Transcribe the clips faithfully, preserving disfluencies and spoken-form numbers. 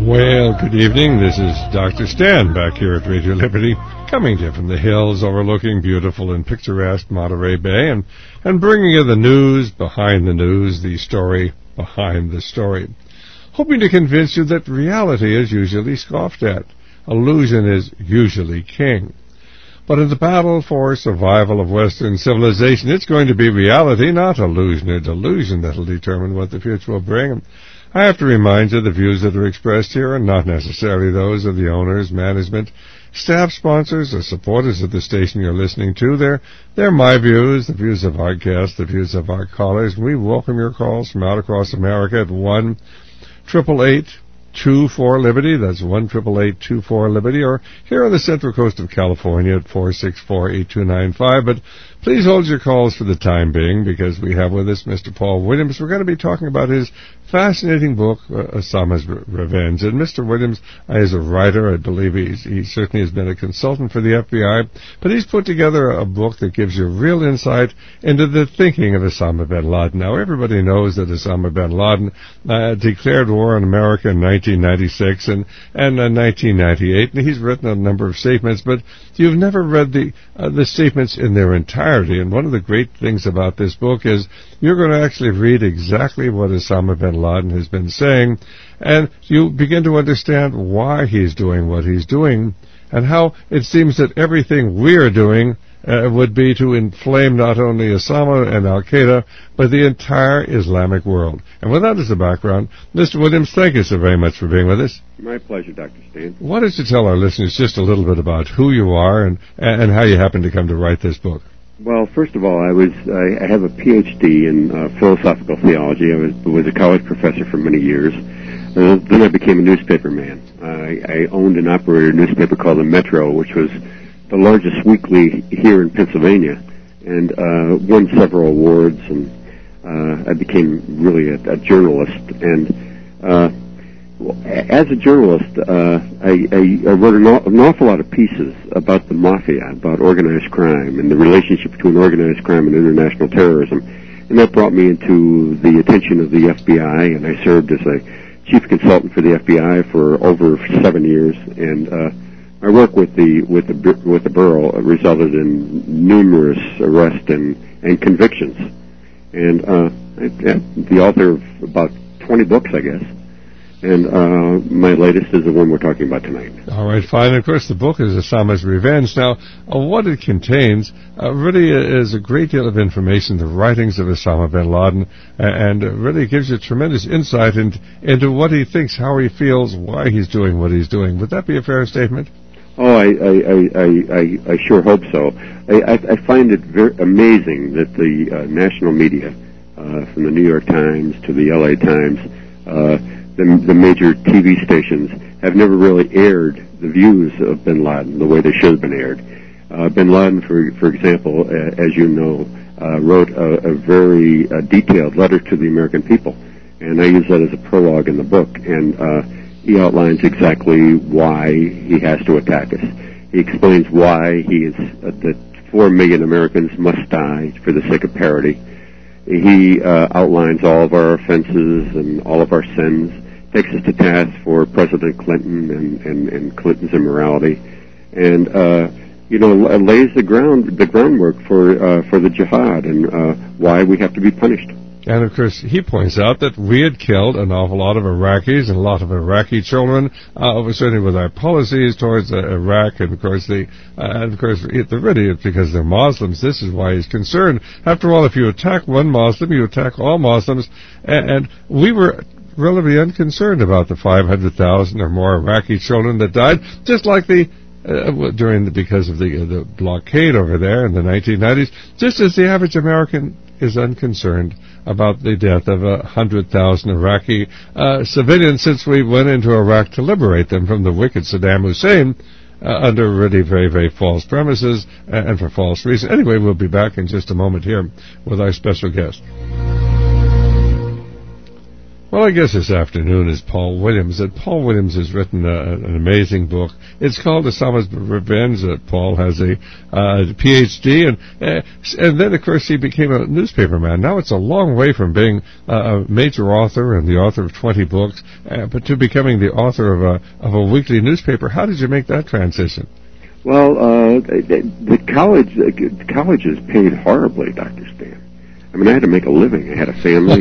Well, good evening. This is Doctor Stan back here at Radio Liberty, coming to you from the hills overlooking beautiful and picturesque Monterey Bay, and, and bringing you the news behind the news, the story behind the story. Hoping to convince you that reality is usually scoffed at. Illusion is usually king. But in the battle for survival of Western civilization, it's going to be reality, not illusion or delusion, that will determine what the future will bring. I have to remind you the views that are expressed here are not necessarily those of the owners, management, staff, sponsors, or supporters of the station you're listening to. They're, they're my views, the views of our guests, the views of our callers. We welcome your calls from out across America at one triple eight two four Liberty. That's one triple eight two four Liberty, or here on the Central Coast of California at four six four eight two nine five. But please hold your calls for the time being, because we have with us Mister Paul Williams. We're going to be talking about his fascinating book, uh, Osama's Re- Revenge. And Mister Williams uh, is a writer. I believe he's, he certainly has been a consultant for the F B I, but he's put together a book that gives you real insight into the thinking of Osama bin Laden. Now, everybody knows that Osama bin Laden uh, declared war on America in nineteen ninety-six and, and uh, nineteen ninety-eight, and he's written a number of statements, but you've never read the, uh, the statements in their entirety. And one of the great things about this book is you're going to actually read exactly what Osama bin Laden has been saying, and you begin to understand why he's doing what he's doing, and how it seems that everything we're doing uh, would be to inflame not only Osama and Al-Qaeda, but the entire Islamic world. And with that as a background, Mister Williams, thank you so very much for being with us. My pleasure, Doctor Stan. Why don't you tell our listeners just a little bit about who you are and, and how you happened to come to write this book? Well, first of all, I was I, I have a P H D in uh, philosophical theology. I was, was a college professor for many years. Uh, then I became a newspaper man. I, I owned and operated a newspaper called the Metro, which was the largest weekly here in Pennsylvania, and uh, won several awards. And uh, I became really a, a journalist. And uh, as a journalist, uh, I, I, I wrote an, an awful lot of pieces about the mafia, about organized crime, and the relationship between organized crime and international terrorism. And that brought me into the attention of the F B I, and I served as a chief consultant for the F B I for over seven years. And uh, my work with the with the with the borough resulted in numerous arrests and, and convictions. And uh, I, I'm the author of about twenty books, I guess. And uh, my latest is the one we're talking about tonight. All right, fine. Of course, the book is Osama's Revenge. Now, uh, what it contains uh, really is a great deal of information, the writings of Osama bin Laden, and uh, really gives you tremendous insight in, into what he thinks, how he feels, why he's doing what he's doing. Would that be a fair statement? Oh, I, I, I, I, I sure hope so. I, I, I find it very amazing that the uh, national media, uh, from the New York Times to the L A Times, uh, The, the major T V stations have never really aired the views of bin Laden the way they should have been aired. Uh, bin Laden, for for example, uh, as you know, uh, wrote a, a very uh, detailed letter to the American people, and I use that as a prologue in the book. And uh, he outlines exactly why he has to attack us. He explains why he is uh, that four million Americans must die for the sake of parity. He uh, outlines all of our offenses and all of our sins, takes us to task for President Clinton and, and, and Clinton's immorality, and uh, you know lays the ground the groundwork for uh, for the jihad and uh, why we have to be punished. And, of course, he points out that we had killed an awful lot of Iraqis and a lot of Iraqi children, uh, certainly with our policies towards uh, Iraq, and, of course, the, uh, and, of course, it, really it's because they're Muslims. This is why he's concerned. After all, if you attack one Muslim, you attack all Muslims, and, and we were relatively unconcerned about the five hundred thousand or more Iraqi children that died, just like the Uh, during the, because of the uh, the blockade over there in the nineteen nineties, just as the average American is unconcerned about the death of a hundred thousand Iraqi uh, civilians since we went into Iraq to liberate them from the wicked Saddam Hussein uh, under really very, very false premises and, and for false reasons. Anyway, we'll be back in just a moment here with our special guest. Well, I guess this afternoon is Paul Williams. And Paul Williams has written a, an amazing book. It's called Osama's Revenge. Uh, Paul has a uh, P H D, and uh, and then, of course, he became a newspaperman. Now it's a long way from being uh, a major author and the author of twenty books, uh, but to becoming the author of a of a weekly newspaper. How did you make that transition? Well, uh, the, the college the colleges paid horribly, Doctor Stan. I mean, I had to make a living. I had a family,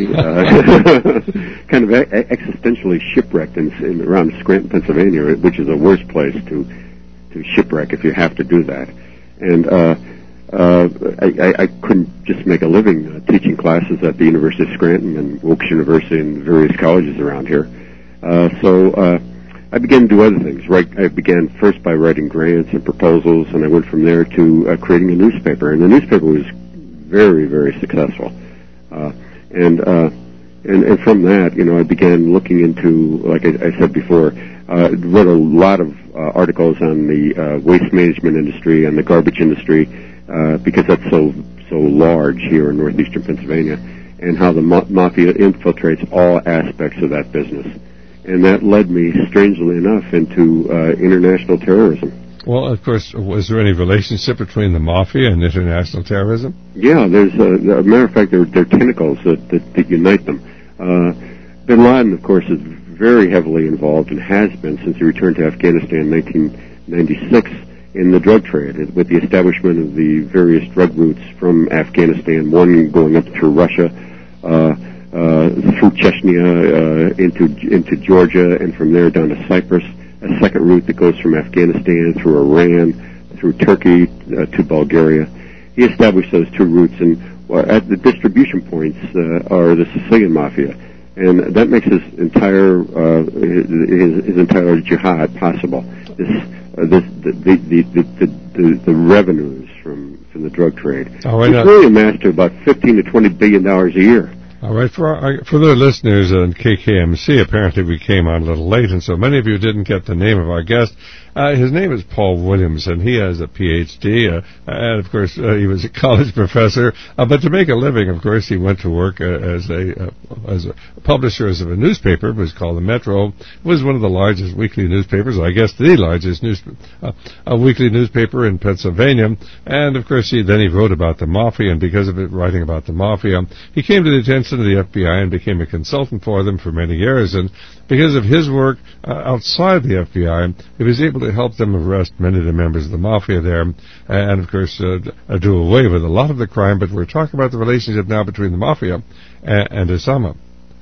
uh, kind of e- existentially shipwrecked in, in around Scranton, Pennsylvania, which is the worst place to to shipwreck if you have to do that. And uh, uh, I, I couldn't just make a living uh, teaching classes at the University of Scranton and Wilkes University and various colleges around here. Uh, so uh, I began to do other things. Right, I began first by writing grants and proposals, and I went from there to uh, creating a newspaper. And the newspaper was very, very successful, uh, and uh, and and from that, you know, I began looking into, like I, I said before, uh, wrote a lot of uh, articles on the uh, waste management industry and the garbage industry uh, because that's so so large here in northeastern Pennsylvania, and how the ma- mafia infiltrates all aspects of that business, and that led me, strangely enough, into uh, international terrorism. Well, of course, was there any relationship between the mafia and international terrorism? Yeah, there's a, a matter of fact, there, there are tentacles that, that, that unite them. Uh, Bin Laden, of course, is very heavily involved and has been since he returned to Afghanistan in nineteen ninety-six in the drug trade, with the establishment of the various drug routes from Afghanistan, one going up through Russia, uh, uh, through Chechnya, uh, into into Georgia, and from there down to Cyprus. A second route that goes from Afghanistan through Iran, through Turkey uh, to Bulgaria. He established those two routes, and well, at the distribution points uh, are the Sicilian Mafia, and that makes his entire uh, his, his entire jihad possible. This, uh, this the, the, the, the, the, the revenues from from the drug trade. Oh, right. It's really amassed to about fifteen to twenty billion dollars a year. All right, for our, for the listeners on K K M C, apparently we came on a little late, and so many of you didn't get the name of our guest. Uh, his name is Paul Williams, and he has a P H D, uh, and of course uh, he was a college professor. Uh, but to make a living, of course, he went to work uh, as a uh, as a publisher of a newspaper. It was called the Metro. It was one of the largest weekly newspapers, I guess the largest news uh, a weekly newspaper in Pennsylvania. And of course, he then he wrote about the mafia, and because of it, writing about the mafia, he came to the attention of the F B I and became a consultant for them for many years. And because of his work uh, outside the F B I, he was able to help them arrest many of the members of the mafia there, and of course uh, do away with a lot of the crime. But we're talking about the relationship now between the mafia and, and Osama.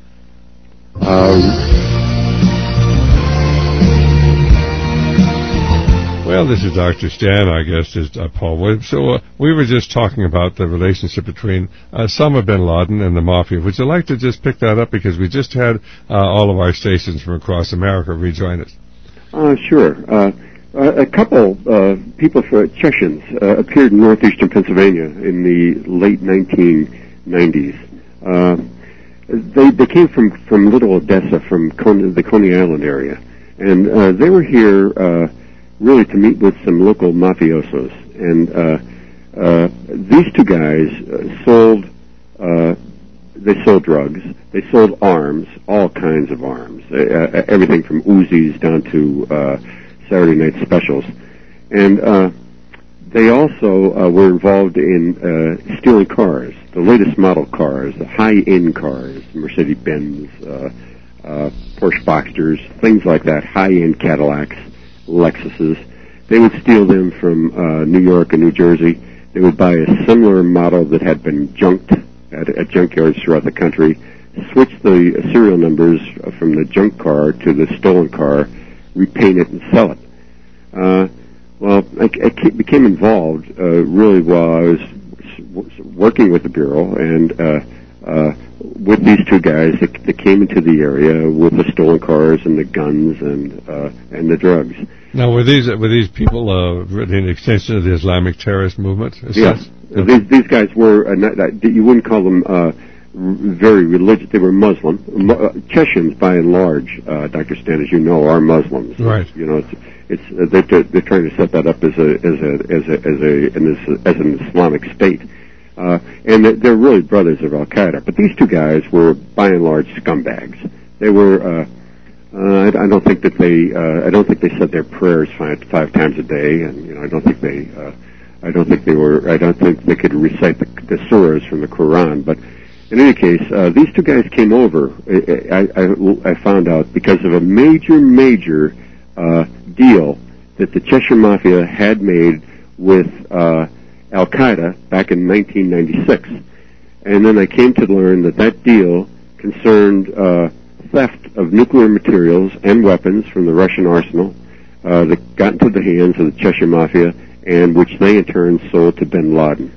Um. Well, this is Doctor Stan. Our guest is uh, Paul Williams. So uh, we were just talking about the relationship between uh, Osama bin Laden and the mafia. Would you like to just pick that up, because we just had uh, all of our stations from across America rejoin us? Uh, sure. Uh, a couple uh, people, for Chechens, uh, appeared in northeastern Pennsylvania in the late nineteen nineties. Uh, they they came from, from Little Odessa, from Coney, the Coney Island area, and uh, they were here uh, really to meet with some local mafiosos. And uh, uh, these two guys uh, sold. Uh, They sold drugs. They sold arms, all kinds of arms, uh, everything from Uzis down to uh, Saturday night specials. And uh, they also uh, were involved in uh, stealing cars, the latest model cars, the high-end cars, Mercedes-Benz, uh, uh, Porsche Boxsters, things like that, high-end Cadillacs, Lexuses. They would steal them from uh, New York and New Jersey. They would buy a similar model that had been junked At, at junkyards throughout the country, switch the serial numbers from the junk car to the stolen car, repaint it, and sell it. Uh, well, I, I became involved uh, really while I was working with the Bureau, and uh, uh, with these two guys that, that came into the area with the stolen cars and the guns and uh, and the drugs. Now, were these were these people uh, really an extension of the Islamic terrorist movement? Yes. Uh, these, these guys were, uh, not, uh, you wouldn't call them uh, very religious. They were Muslim. Uh, Chechens, by and large, uh, Doctor Stan, as you know, are Muslims. Right. You know, it's, it's uh, they're, they're trying to set that up as a as a as a as a as an Islamic state, uh, and they're really brothers of Al Qaeda. But these two guys were, by and large, scumbags. They were. Uh, uh, I, I don't think that they. Uh, I don't think they said their prayers five, five times a day, and you know, I don't think they. Uh, I don't think they were. I don't think they could recite the, the surahs from the Quran. But in any case, uh, these two guys came over. I, I, I found out because of a major, major uh, deal that the Cheshire Mafia had made with uh, Al Qaeda back in nineteen ninety-six, and then I came to learn that that deal concerned uh, theft of nuclear materials and weapons from the Russian arsenal uh, that got into the hands of the Cheshire Mafia, and which they in turn sold to bin Laden.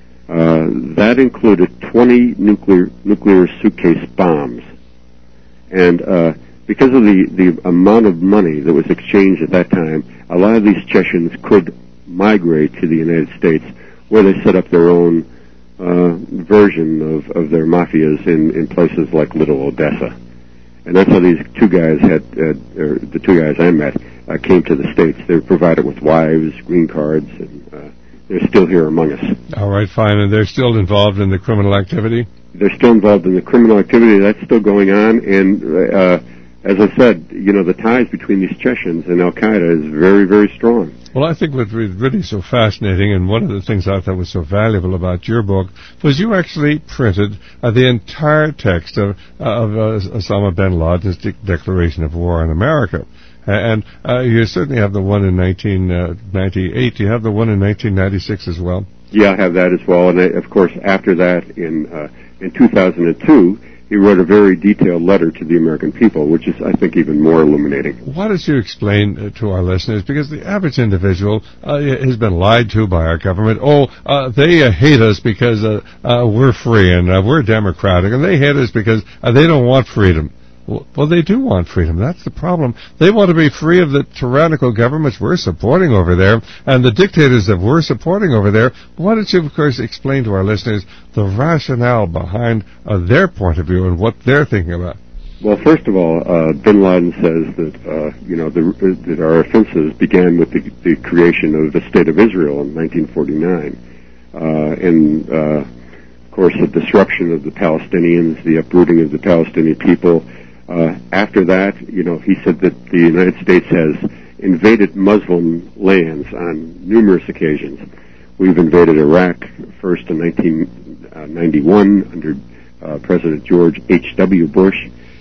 Uh, that included twenty nuclear nuclear suitcase bombs, and uh, because of the, the amount of money that was exchanged at that time, a lot of these Chechens could migrate to the United States, where they set up their own uh, version of, of their mafias in, in places like Little Odessa. And that's how these two guys had, uh, or the two guys I met, uh, came to the States. They were provided with wives, green cards, and uh, they're still here among us. All right, fine. And they're still involved in the criminal activity? They're still involved in the criminal activity. That's still going on. And uh, as I said, you know, the ties between these Chechens and Al Qaeda is very, very strong. Well, I think what's really so fascinating, and one of the things I thought was so valuable about your book, was you actually printed uh, the entire text of, uh, of uh, Osama bin Laden's de- declaration of war on America. And uh, you certainly have the one in nineteen ninety-eight. Do you have the one in nineteen ninety-six as well? Yeah, I have that as well. And, I, of course, after that, in uh, in two thousand two, he wrote a very detailed letter to the American people, which is, I think, even more illuminating. Why don't you explain uh, to our listeners, because the average individual uh, has been lied to by our government. Oh, uh, they uh, hate us because uh, uh, we're free and uh, we're democratic, and they hate us because uh, they don't want freedom. Well, they do want freedom. That's the problem. They want to be free of the tyrannical governments we're supporting over there and the dictators that we're supporting over there. Why don't you, of course, explain to our listeners the rationale behind uh, their point of view and what they're thinking about? Well, first of all, uh, bin Laden says that, uh, you know, the, that our offenses began with the, the creation of the State of Israel in nineteen forty-nine. Uh, and, uh, of course, the disruption of the Palestinians, the uprooting of the Palestinian people. Uh, after that, you know, he said that the United States has invaded Muslim lands on numerous occasions. We've invaded Iraq first in nineteen ninety-one under uh, President George H W Bush,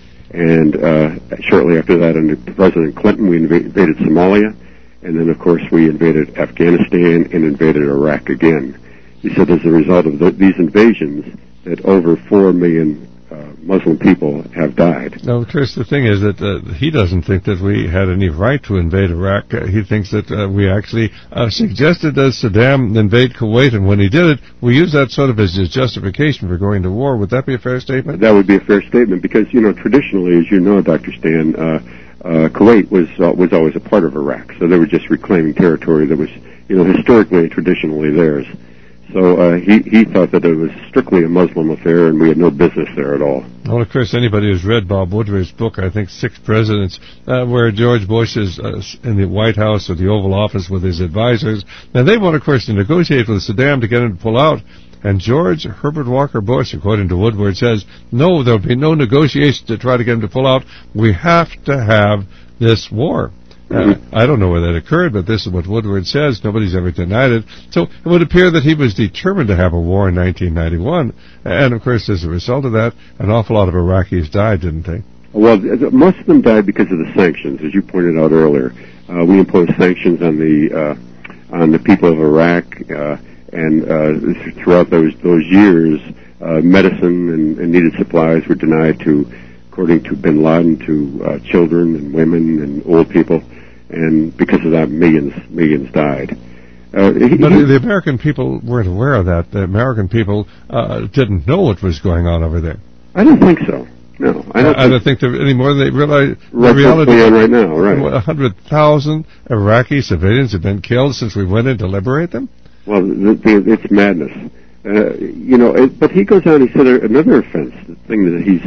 and uh, shortly after that under President Clinton we inv- invaded Somalia, and then of course we invaded Afghanistan and invaded Iraq again. He said as a result of the, these invasions that over four million Uh, Muslim people have died. No, Chris, the thing is that uh, he doesn't think that we had any right to invade Iraq. Uh, he thinks that uh, we actually uh, suggested that Saddam invade Kuwait, and when he did it, we used that sort of as his justification for going to war. Would that be a fair statement? That would be a fair statement because, you know, traditionally, as you know, Doctor Stan, uh, uh, Kuwait was uh, was always a part of Iraq, so they were just reclaiming territory that was, you know, historically and traditionally theirs. So uh, he, he thought that it was strictly a Muslim affair and we had no business there at all. Well, of course, anybody who's read Bob Woodward's book, I think Six Presidents, uh, where George Bush is uh, in the White House or the Oval Office with his advisors, now they want, of course, to negotiate with Saddam to get him to pull out. And George Herbert Walker Bush, according to Woodward, says, no, there'll be no negotiation to try to get him to pull out. We have to have this war. Uh, I don't know where that occurred, but this is what Woodward says. Nobody's ever denied it. So it would appear that he was determined to have a war in nineteen ninety-one. And, of course, as a result of that, an awful lot of Iraqis died, didn't they? Well, most of them died because of the sanctions, as you pointed out earlier. Uh, we imposed sanctions on the uh, on the people of Iraq, uh, and uh, throughout those those years, uh, medicine and, and needed supplies were denied to, according to bin Laden, to uh, children and women and old people. And because of that, millions, millions died. Uh, he, but the American people weren't aware of that. The American people uh, didn't know what was going on over there. I don't think so. No, I don't. I, think, I don't think that any more than they realize right, the reality. What's going on right now, right? A hundred thousand Iraqi civilians have been killed since we went in to liberate them. Well, the, the, it's madness. Uh, you know, it, but he goes on. He said another offense, the thing that he's.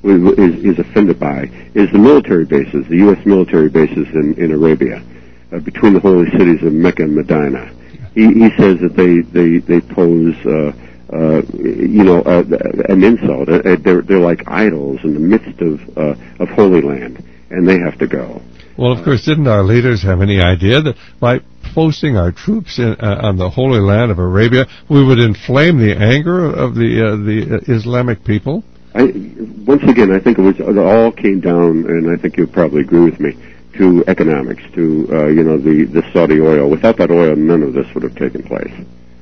Is, is offended by is the military bases, the U S military bases in, in Arabia, uh, between the holy cities of Mecca and Medina. He, he says that they they they pose uh, uh, you know, uh, an insult. Uh, they're they're like idols in the midst of uh, of Holy Land, and they have to go. Well, of course, didn't our leaders have any idea that by posting our troops in, uh, on the Holy Land of Arabia, we would inflame the anger of the uh, the uh, Islamic people? I, once again, I think it was it all came down, and I think you'll probably agree with me, to economics, to uh, you know the, the Saudi oil. Without that oil, none of this would have taken place.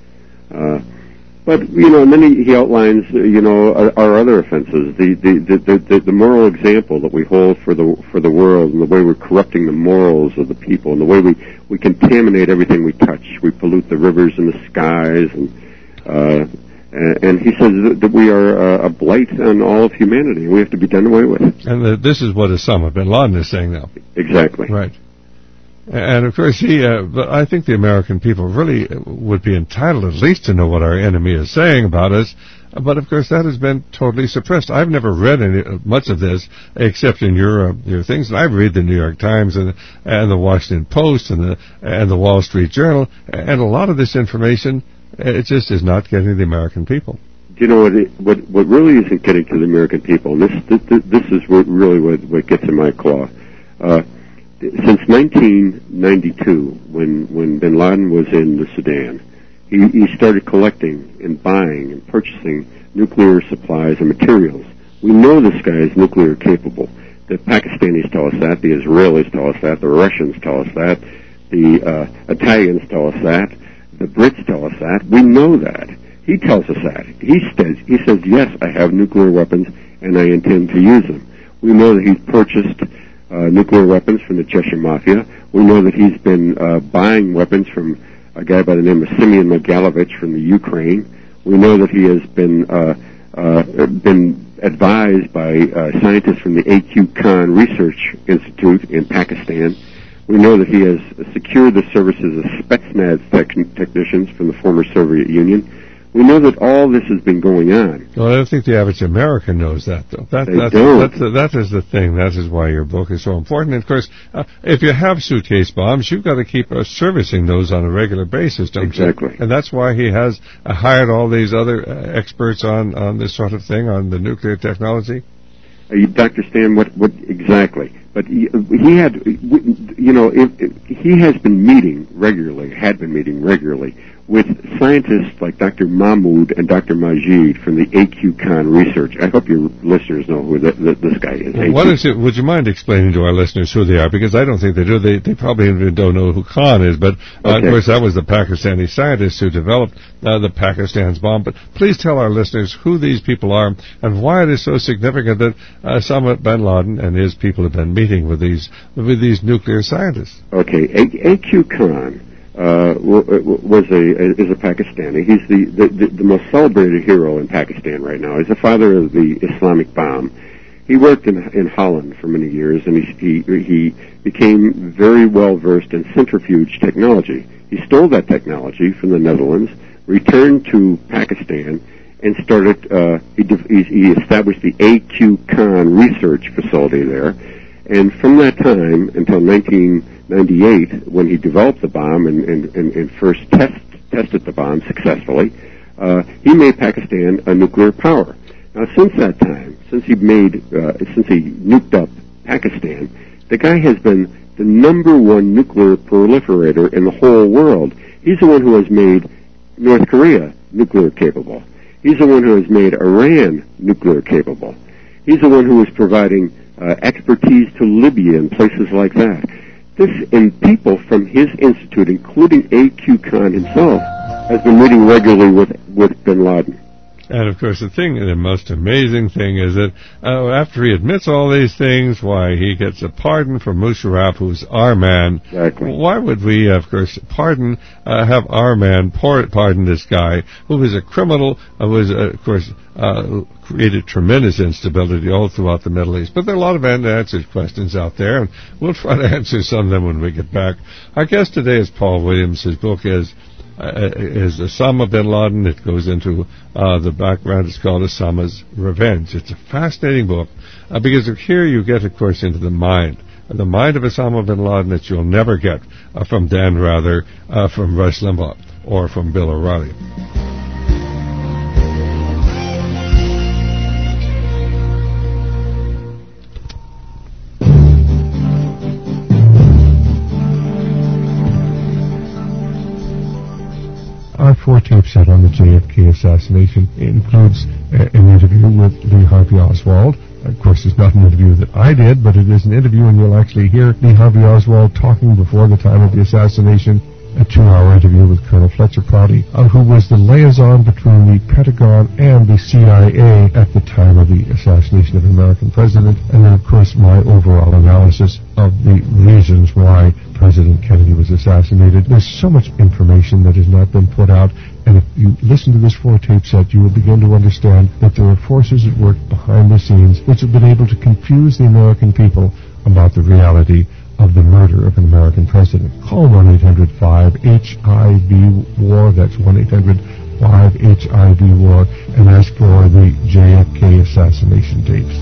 Uh, but you know, and then he, he outlines uh, you know our, our other offenses, the the, the the the moral example that we hold for the for the world, and the way we're corrupting the morals of the people, and the way we we contaminate everything we touch. We pollute the rivers and the skies, and uh, and he says that we are a blight on all of humanity, and we have to be done away with. And uh, this is what Osama bin Laden is saying now. Exactly. Right. And, of course, he. Uh, but I think the American people really would be entitled at least to know what our enemy is saying about us. But, of course, that has been totally suppressed. I've never read any much of this except in your uh, your things. And I read the New York Times and, and the Washington Post and the, and the Wall Street Journal. And a lot of this information, it just is not getting to the American people. Do you know what, it, what? What really isn't getting to the American people, and this this, this is what really what, what gets in my claw. Uh, since nineteen ninety-two, when when Bin Laden was in the Sudan, he, he started collecting and buying and purchasing nuclear supplies and materials. We know this guy is nuclear capable. The Pakistanis tell us that. The Israelis tell us that. The Russians tell us that. The uh, Italians tell us that. The Brits tell us that. We know that. He tells us that. He says, he says, yes, I have nuclear weapons, and I intend to use them. We know that he's purchased uh, nuclear weapons from the Chechen Mafia. We know that he's been uh, buying weapons from a guy by the name of Simeon Mogilevich from the Ukraine. We know that he has been uh, uh, been advised by uh, scientists from the A Q Khan Research Institute in Pakistan. We know that he has secured the services of Spetsnaz tech- technicians from the former Soviet Union. We know that all this has been going on. Well, I don't think the average American knows that, though. That, they that's, don't. That's, that is the thing. That is why your book is so important. And, of course, uh, if you have suitcase bombs, you've got to keep uh, servicing those on a regular basis, don't exactly. you? And that's why he has uh, hired all these other uh, experts on, on this sort of thing, on the nuclear technology. Uh, you, Doctor Stan, what, what exactly? But he, he had, you know, if, if he has been meeting regularly, had been meeting regularly with scientists like Doctor Mahmoud and Doctor Majid from the A Q Khan Research. I hope your listeners know who the, the, this guy is. Well, what is it, would you mind explaining to our listeners who they are? Because I don't think they do. They, they probably even don't know who Khan is. But, uh, okay. of course, that was the Pakistani scientist who developed uh, the Pakistan's bomb. But please tell our listeners who these people are and why it is so significant that uh, Osama bin Laden and his people have been meeting with these with these nuclear scientists. Okay, A Q Khan uh, was a is a Pakistani. He's the, the, the, the most celebrated hero in Pakistan right now. He's the father of the Islamic bomb. He worked in in Holland for many years, and he he, he became very well versed in centrifuge technology. He stole that technology from the Netherlands, returned to Pakistan, and started. Uh, he, he established the A Q Khan Research Facility there. And from that time until nineteen ninety-eight, when he developed the bomb and, and, and, and first test, tested the bomb successfully, uh, he made Pakistan a nuclear power. Now, since that time, since he made, uh, since he nuked up Pakistan, the guy has been the number one nuclear proliferator in the whole world. He's the one who has made North Korea nuclear capable. He's the one who has made Iran nuclear capable. He's the one who is providing Uh, expertise to Libya and places like that. This, and people from his institute, including A Q Khan himself, has been meeting regularly with, with bin Laden. And, of course, the thing, the most amazing thing is that uh, after he admits all these things, why, he gets a pardon from Musharraf, who's our man. Exactly. Why would we, of course, pardon, uh, have our man pardon this guy, who is a criminal, who is, uh, of course, uh, created tremendous instability all throughout the Middle East. But there are a lot of unanswered questions out there, and we'll try to answer some of them when we get back. Our guest today is Paul Williams. His book is Uh, is Osama bin Laden. It goes into uh, the background. It's called Osama's Revenge. It's a fascinating book uh, because here you get, of course, into the mind, the mind of Osama bin Laden that you'll never get uh, from Dan Rather, uh, from Rush Limbaugh, or from Bill O'Reilly. four tape set on the J F K assassination. It includes uh, an interview with Lee Harvey Oswald. Of course, it's not an interview that I did, but it is an interview, and you'll actually hear Lee Harvey Oswald talking before the time of the assassination. A two-hour interview with Colonel Fletcher Prouty, uh, who was the liaison between the Pentagon and the C I A at the time of the assassination of an American president, and then, of course, my overall analysis of the reasons why President Kennedy was assassinated. There's so much information that has not been put out, and if you listen to this four-tape set, you will begin to understand that there are forces at work behind the scenes which have been able to confuse the American people about the reality of the murder of an American president. Call one eight hundred five H I V war, that's one eight hundred five H I V war, and ask for the J F K assassination tapes.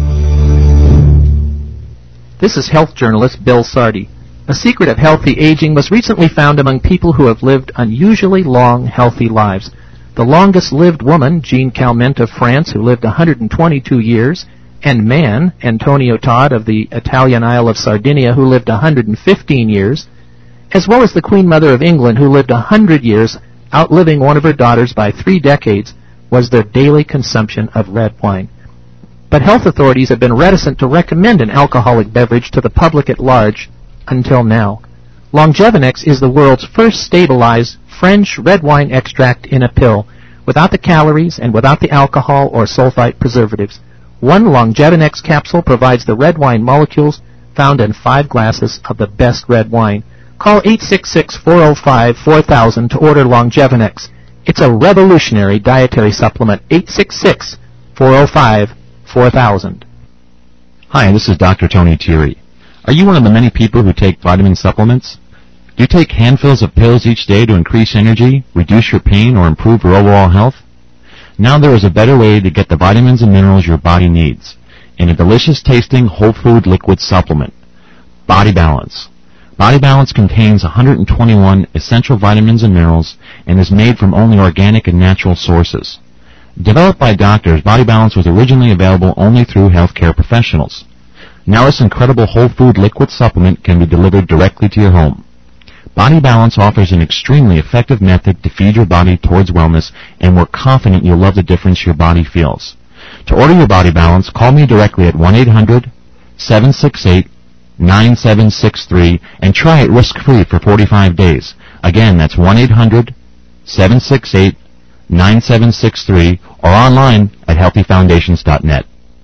This is health journalist Bill Sardi. A secret of healthy aging was recently found among people who have lived unusually long, healthy lives. The longest-lived woman, Jean Calment of France, who lived one hundred twenty-two years, and man, Antonio Todd of the Italian Isle of Sardinia, who lived one hundred fifteen years, as well as the Queen Mother of England, who lived one hundred years, outliving one of her daughters by three decades, was their daily consumption of red wine. But health authorities have been reticent to recommend an alcoholic beverage to the public at large until now. Longevinex is the world's first stabilized French red wine extract in a pill, without the calories and without the alcohol or sulfite preservatives. One Longevinex capsule provides the red wine molecules found in five glasses of the best red wine. Call eight six six, four oh five, four thousand to order Longevinex. It's a revolutionary dietary supplement. eight six six, four oh five, four thousand. Hi, this is Doctor Tony Thierry. Are you one of the many people who take vitamin supplements? Do you take handfuls of pills each day to increase energy, reduce your pain, or improve your overall health? Now there is a better way to get the vitamins and minerals your body needs in a delicious-tasting whole food liquid supplement, Body Balance. Body Balance contains one hundred twenty-one essential vitamins and minerals and is made from only organic and natural sources. Developed by doctors, Body Balance was originally available only through healthcare professionals. Now this incredible whole food liquid supplement can be delivered directly to your home. Body Balance offers an extremely effective method to feed your body towards wellness, and we're confident you'll love the difference your body feels. To order your Body Balance, call me directly at one eight hundred, seven six eight, nine seven six three and try it risk-free for forty-five days. Again, that's one eight hundred, seven six eight, nine seven six three or online at healthy foundations dot net.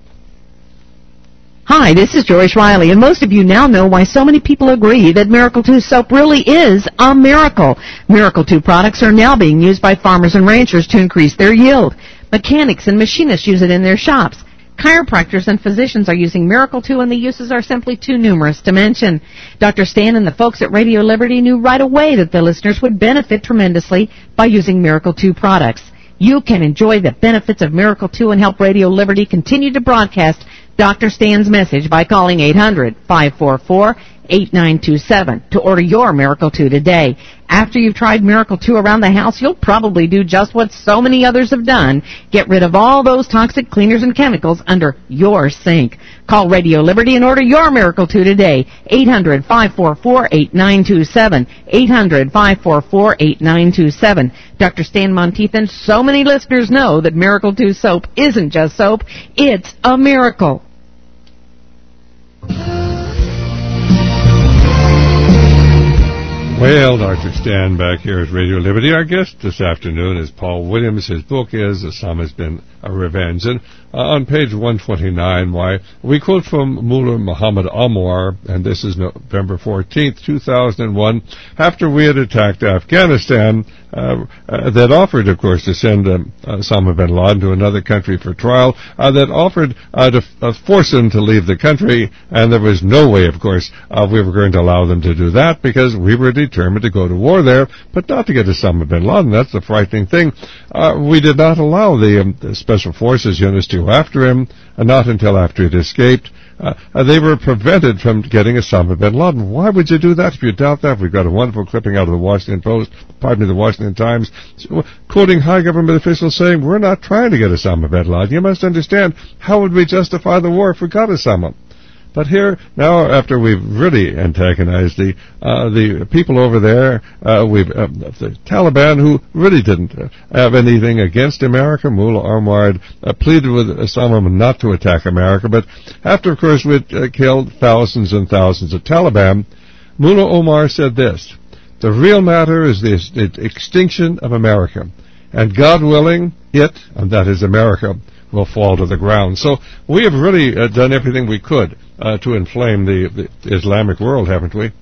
Hi, this is Joyce Riley, and most of you now know why so many people agree that Miracle two soap really is a miracle. Miracle two products are now being used by farmers and ranchers to increase their yield. Mechanics and machinists use it in their shops. Chiropractors and physicians are using Miracle two, and the uses are simply too numerous to mention. Doctor Stan and the folks at Radio Liberty knew right away that the listeners would benefit tremendously by using Miracle two products. You can enjoy the benefits of Miracle two and help Radio Liberty continue to broadcast Doctor Stan's message by calling eight hundred, five four four, eight nine two seven to order your Miracle two today. After you've tried Miracle two around the house, you'll probably do just what so many others have done. Get rid of all those toxic cleaners and chemicals under your sink. Call Radio Liberty and order your Miracle two today. eight hundred, five four four, eight nine two seven. eight hundred, five four four, eight nine two seven. Doctor Stan Monteith and so many listeners know that Miracle two soap isn't just soap, it's a miracle. Well, Doctor Stan back here at Radio Liberty. Our guest this afternoon is Paul Williams. His book is "A Some Has Been a Revenge." And uh, on page one twenty-nine, why we quote from Mullah Muhammad Anwar, and this is November fourteenth, two thousand one, after we had attacked Afghanistan, uh, uh, that offered, of course, to send um, uh, Osama bin Laden to another country for trial, uh, that offered uh, to uh, force him to leave the country, and there was no way, of course, uh, we were going to allow them to do that because we were determined to go to war there, but not to get Osama bin Laden. That's the frightening thing. Uh, we did not allow the, um, the special forces units to go after him, uh, not until after he'd escaped. Uh, uh, they were prevented from getting Osama bin Laden. Why would you do that if you doubt that? We've got a wonderful clipping out of the Washington Post, pardon me, the Washington Times, quoting high government officials saying, we're not trying to get Osama bin Laden. You must understand, how would we justify the war if we got Osama? But here, now after we've really antagonized the uh, the people over there, uh, we've uh, the Taliban, who really didn't uh, have anything against America. Mullah Omar uh, pleaded with Osama not to attack America, but after, of course, we'd uh, killed thousands and thousands of Taliban, Mullah Omar said this: the real matter is the, the extinction of America, and God willing, it, and that is America, will fall to the ground. So we have really uh, done everything we could uh, to inflame the, the Islamic world, haven't we?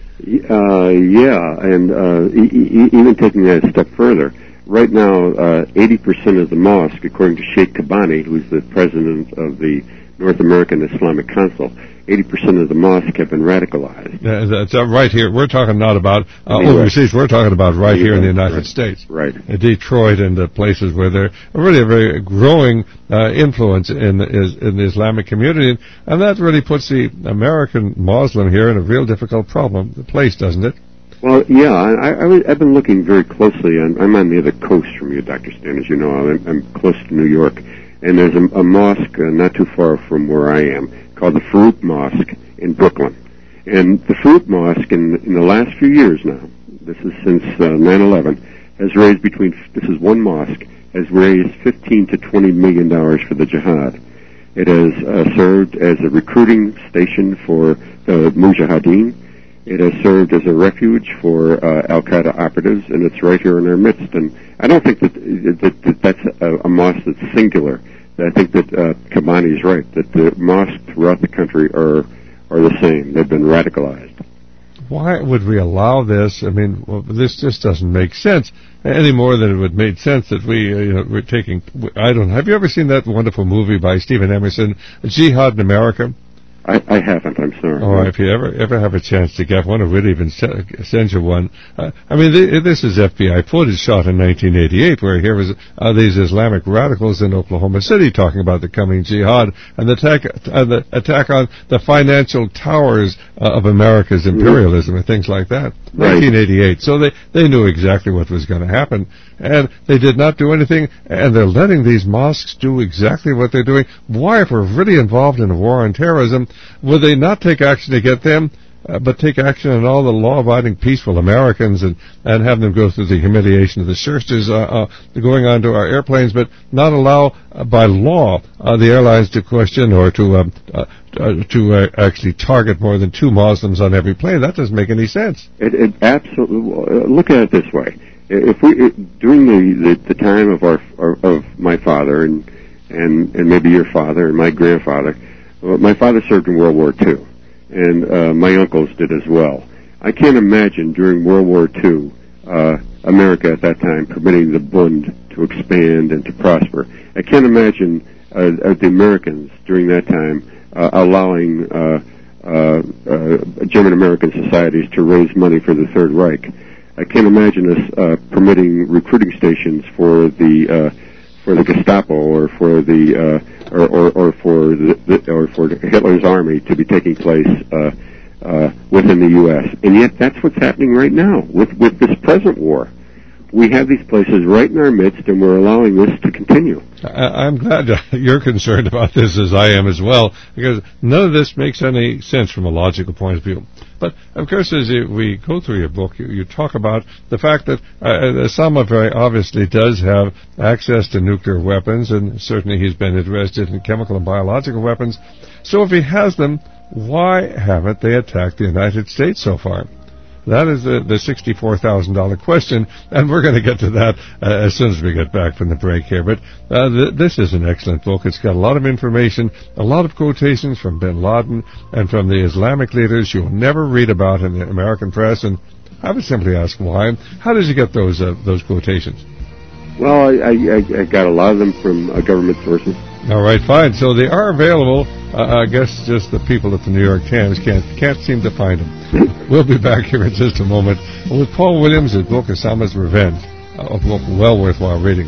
Uh, yeah, and uh, e- e- even taking that a step further, right now, uh, eighty percent of the mosque, according to Sheikh Kabani, who's the president of the North American Islamic Council, eighty percent of the mosque have been radicalized. Yeah, that's uh, right here. We're talking not about uh, Anyway. overseas. We're talking about right here in the United Right. States. Right. Uh, Detroit and the places where they're really a very growing uh, influence in, is, in the Islamic community. And that really puts the American Muslim here in a real difficult problem, the place, doesn't it? Well, yeah, I, I, I've been looking very closely. On, I'm on the other coast from you, Doctor Stan, as you know. I'm, I'm close to New York. And there's a, a mosque uh, not too far from where I am called the Farouk Mosque in Brooklyn. And the Farouk Mosque, in, in the last few years now, this is since uh, nine eleven, has raised between, this is one mosque, has raised fifteen to twenty million dollars for the jihad. It has uh, served as a recruiting station for the Mujahideen. It has served as a refuge for uh, Al-Qaeda operatives, and it's right here in our midst. And I don't think that, that, that that's a, a mosque that's singular. I think that uh, Kabani is right, that the mosques throughout the country are are the same. They've been radicalized. Why would we allow this? I mean, well, this just doesn't make sense any more than it would make sense that we, uh, you know, we're taking. I don't. Have you ever seen that wonderful movie by Stephen Emerson, Jihad in America? I, I haven't. I'm sorry. Oh, if you ever ever have a chance to get one, I would even se- send you one. Uh, I mean, th- this is F B I footage shot in nineteen eighty-eight, where here was uh, these Islamic radicals in Oklahoma City talking about the coming jihad and the attack, uh, the attack on the financial towers uh, of America's imperialism and things like that. Right. nineteen eighty-eight. So they they knew exactly what was going to happen, and they did not do anything. And they're letting these mosques do exactly what they're doing. Why, if we're really involved in a war on terrorism, would they not take action to get them, uh, but take action on all the law-abiding, peaceful Americans and, and have them go through the humiliation of the shirsters uh, uh, going onto our airplanes, but not allow, uh, by law, uh, the airlines to question or to um, uh, uh, to uh, actually target more than two Muslims on every plane? That doesn't make any sense. It, it absolutely. Uh, look at it this way: if we it, during the, the the time of our, our of my father and and and maybe your father and my grandfather. Well, my father served in World War Two, and uh, my uncles did as well. I can't imagine during World War Two, uh, America at that time permitting the Bund to expand and to prosper. I can't imagine uh, the Americans during that time uh, allowing uh, uh, uh, German-American societies to raise money for the Third Reich. I can't imagine us uh, permitting recruiting stations for the uh, for the Gestapo or for the uh, or, or, or for the, the, or for Hitler's army to be taking place uh, uh, within the U S And yet, that's what's happening right now with with this present war. We have these places right in our midst, and we're allowing this to continue. I, I'm glad you're concerned about this, as I am as well, because none of this makes any sense from a logical point of view. But, of course, as we go through your book, you, you talk about the fact that uh, Osama very obviously does have access to nuclear weapons, and certainly he's been interested in chemical and biological weapons. So if he has them, why haven't they attacked the United States so far? That is the, the sixty-four thousand dollars question, and we're going to get to that uh, as soon as we get back from the break here. But uh, th- this is an excellent book. It's got a lot of information, a lot of quotations from bin Laden and from the Islamic leaders you'll never read about in the American press, and I would simply ask why. How did you get those uh, those quotations? Well, I, I, I got a lot of them from uh, government sources. All right, fine. So they are available. Uh, I guess just the people at the New York Times can't can't seem to find them. We'll be back here in just a moment with Paul Williams' book, Osama's Revenge, a book well worthwhile reading.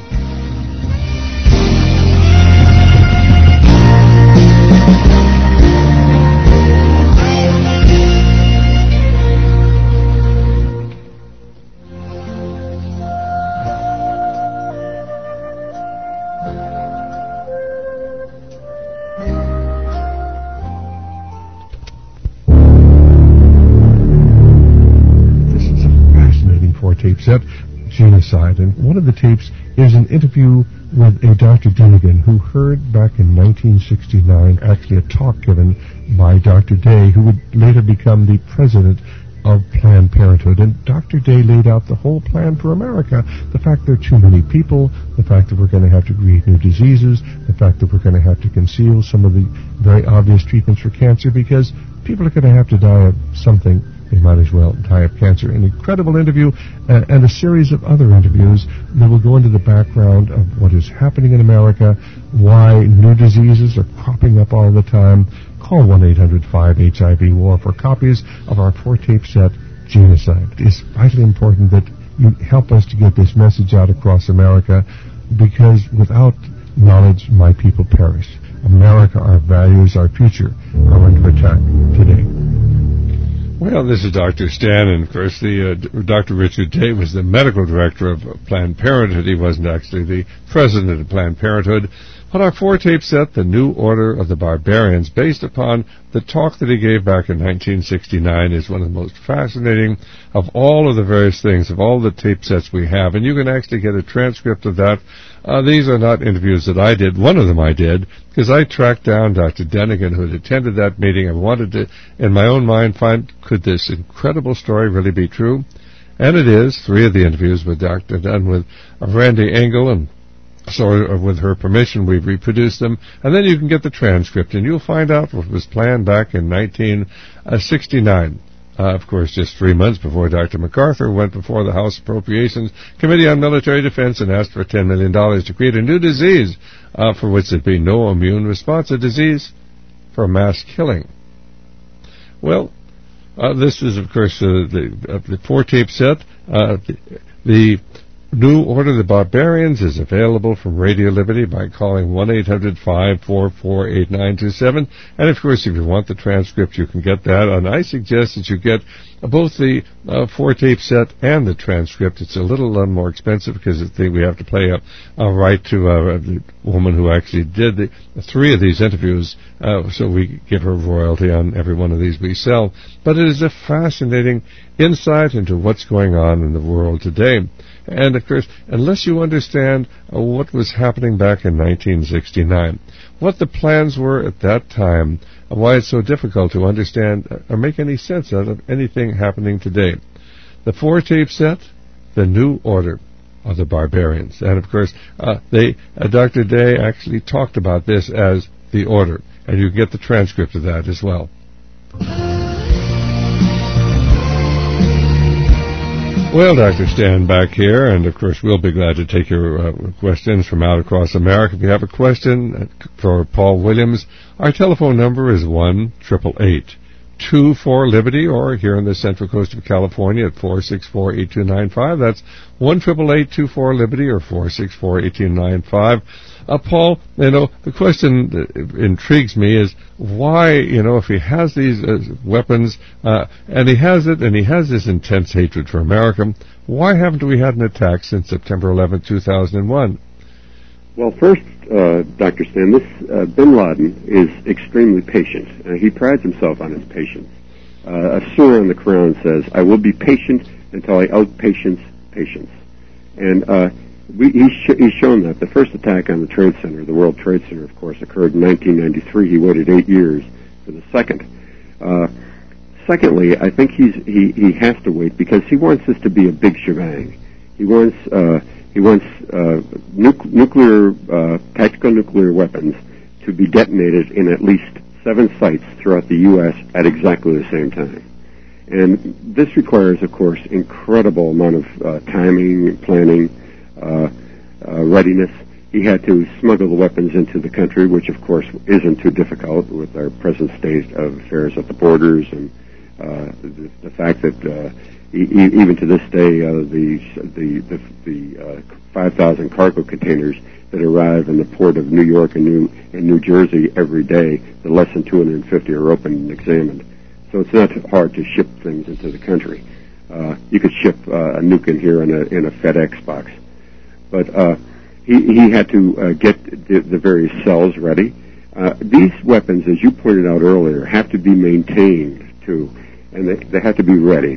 set, Genocide. And one of the tapes is an interview with a Doctor Denigan, who heard back in nineteen sixty-nine actually a talk given by Doctor Day, who would later become the president of Planned Parenthood. And Doctor Day laid out the whole plan for America. The fact there are too many people, the fact that we're going to have to create new diseases, the fact that we're going to have to conceal some of the very obvious treatments for cancer, because people are going to have to die of something. They might as well die of cancer. An incredible interview uh, and a series of other interviews that will go into the background of what is happening in America, why new diseases are cropping up all the time. Call one eight hundred five H I V WAR for copies of our four-tape set, Genocide. It's vitally important that you help us to get this message out across America, because without knowledge, my people perish. America, our values, our future are under attack today. Well, this is Doctor Stan, and of course, the uh, Doctor Richard Day was the medical director of Planned Parenthood. He wasn't actually the president of Planned Parenthood. On our four-tape set, The New Order of the Barbarians, based upon the talk that he gave back in nineteen sixty-nine, is one of the most fascinating of all of the various things, of all the tape sets we have. And you can actually get a transcript of that. Uh, these are not interviews that I did. One of them I did, because I tracked down Doctor Denigan, who had attended that meeting. I wanted to, in my own mind, find, could this incredible story really be true? And it is. Three of the interviews with Doctor done with Randy Engel, and so uh, with her permission, we've reproduced them. And then you can get the transcript, and you'll find out what was planned back in nineteen sixty-nine. Uh, of course, just three months before Doctor MacArthur went before the House Appropriations Committee on Military Defense and asked for ten million dollars to create a new disease uh, for which there'd be no immune response, a disease for mass killing. Well, uh, this is, of course, uh, the, uh, the four-tape set. Uh, the, the New Order of the Barbarians is available from Radio Liberty by calling one eight hundred five four four eight nine two seven. And, of course, if you want the transcript, you can get that. And I suggest that you get both the uh, four-tape set and the transcript. It's a little uh, more expensive because I think we have to play a, a right to uh, the woman who actually did the three of these interviews, uh, so we give her royalty on every one of these we sell. But it is a fascinating insight into what's going on in the world today. And, of course, unless you understand uh, what was happening back in nineteen sixty-nine, what the plans were at that time, and why it's so difficult to understand or make any sense out of anything happening today. The four-tape set, The New Order of the Barbarians. And, of course, uh, they uh, Doctor Day actually talked about this as the Order, and you can get the transcript of that as well. Well, Doctor Stan back here, and of course we'll be glad to take your uh, questions from out across America. If you have a question for Paul Williams, our telephone number is one eight eight eight two four Liberty, or here on the Central Coast of California at four six four eight two nine five. That's one eight eight eight two four Liberty or four six four eight two nine five. Uh, Paul, you know, the question that intrigues me is why, you know, if he has these uh, weapons, uh, and he has it, and he has this intense hatred for America, why haven't we had an attack since September eleventh, two thousand one? Well, first, uh, Doctor Stan, this uh, Bin Laden is extremely patient. Uh, he prides himself on his patience. Uh, a surah on the Quran says, "I will be patient until I outpatience patience." And uh, we, he's, sh- he's shown that. The first attack on the Trade Center, the World Trade Center, of course, occurred in nineteen ninety-three. He waited eight years for the second. Uh, secondly, I think he's, he, he has to wait because he wants this to be a big shebang. He wants... Uh, He wants uh, nu- nuclear, uh, tactical nuclear weapons to be detonated in at least seven sites throughout the U S at exactly the same time. And this requires, of course, incredible amount of uh, timing, planning, uh, uh, readiness. He had to smuggle the weapons into the country, which, of course, isn't too difficult with our present state of affairs at the borders and uh, the, the fact that uh, E- even to this day, uh, the the the, the uh, five thousand cargo containers that arrive in the port of New York and New and New Jersey every day, the less than two hundred fifty are opened and examined. So it's not hard to ship things into the country. Uh, you could ship uh, a nuke in here in a in a FedEx box, but uh, he he had to uh, get the, the various cells ready. Uh, these weapons, as you pointed out earlier, have to be maintained too, and they, they have to be readied.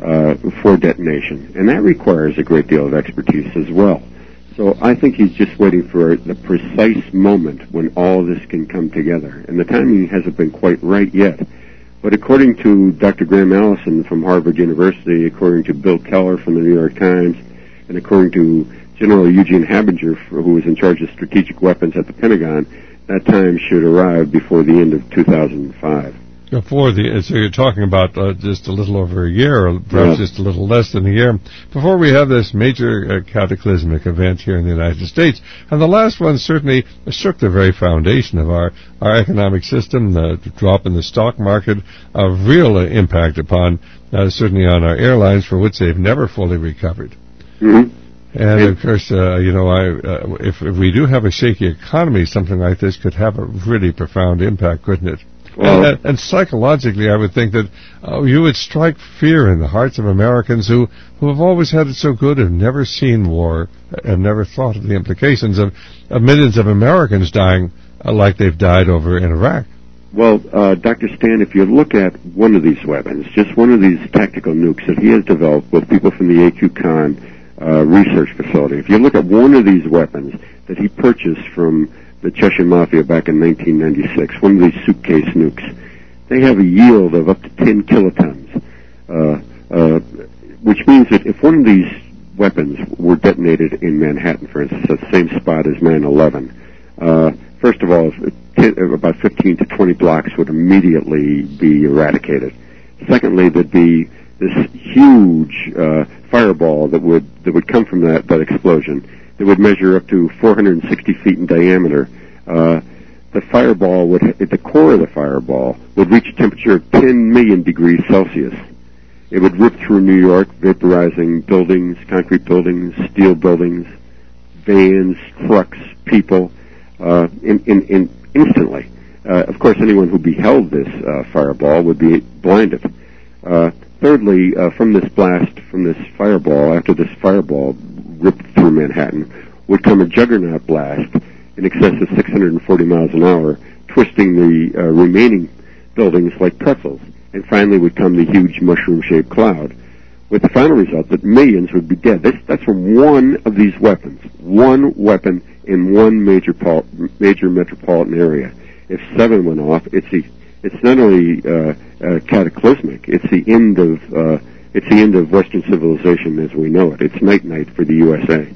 uh, for detonation. And that requires a great deal of expertise as well. So I think he's just waiting for the precise moment when all this can come together. And the timing hasn't been quite right yet. But according to Doctor Graham Allison from Harvard University, according to Bill Keller from the New York Times, and according to General Eugene Habinger, who was in charge of strategic weapons at the Pentagon, that time should arrive before the end of two thousand five. Before the, so you're talking about uh, just a little over a year, or perhaps yeah. just a little less than a year, before we have this major uh, cataclysmic event here in the United States. And the last one certainly shook the very foundation of our, our economic system, the drop in the stock market, a real uh, impact upon, uh, certainly on our airlines, for which they've never fully recovered. Mm-hmm. And, of course, uh, you know, I, uh, if, if we do have a shaky economy, something like this could have a really profound impact, couldn't it? Well, and, and psychologically, I would think that uh, you would strike fear in the hearts of Americans who, who have always had it so good, have never seen war, have never thought of the implications of, of millions of Americans dying uh, like they've died over in Iraq. Well, uh, Doctor Stan, if you look at one of these weapons, just one of these tactical nukes that he has developed with people from the A Q Khan uh, research facility, if you look at one of these weapons that he purchased from the Chechen Mafia back in nineteen ninety-six, one of these suitcase nukes, they have a yield of up to ten kilotons, uh, uh, which means that if one of these weapons were detonated in Manhattan, for instance, at the same spot as nine eleven, uh, first of all, about fifteen to twenty blocks would immediately be eradicated. Secondly, there'd be this huge uh, fireball that would that would come from that, that explosion. It would measure up to four hundred sixty feet in diameter. Uh, the fireball would, at the core of the fireball, would reach a temperature of ten million degrees Celsius. It would rip through New York, vaporizing buildings, concrete buildings, steel buildings, vans, trucks, people, uh, in, in, in instantly. Uh, of course, anyone who beheld this uh, fireball would be blinded. Uh, thirdly, uh, from this blast, from this fireball, after this fireball ripped through Manhattan, would come a juggernaut blast in excess of six hundred forty miles an hour, twisting the uh, remaining buildings like pretzels. And finally would come the huge mushroom-shaped cloud, with the final result that millions would be dead. This, that's from one of these weapons, one weapon in one major pol- major metropolitan area. If seven went off, it's the, it's not only uh, uh, cataclysmic, it's the end of uh, it's the end of Western civilization as we know it. It's night-night for the U S A.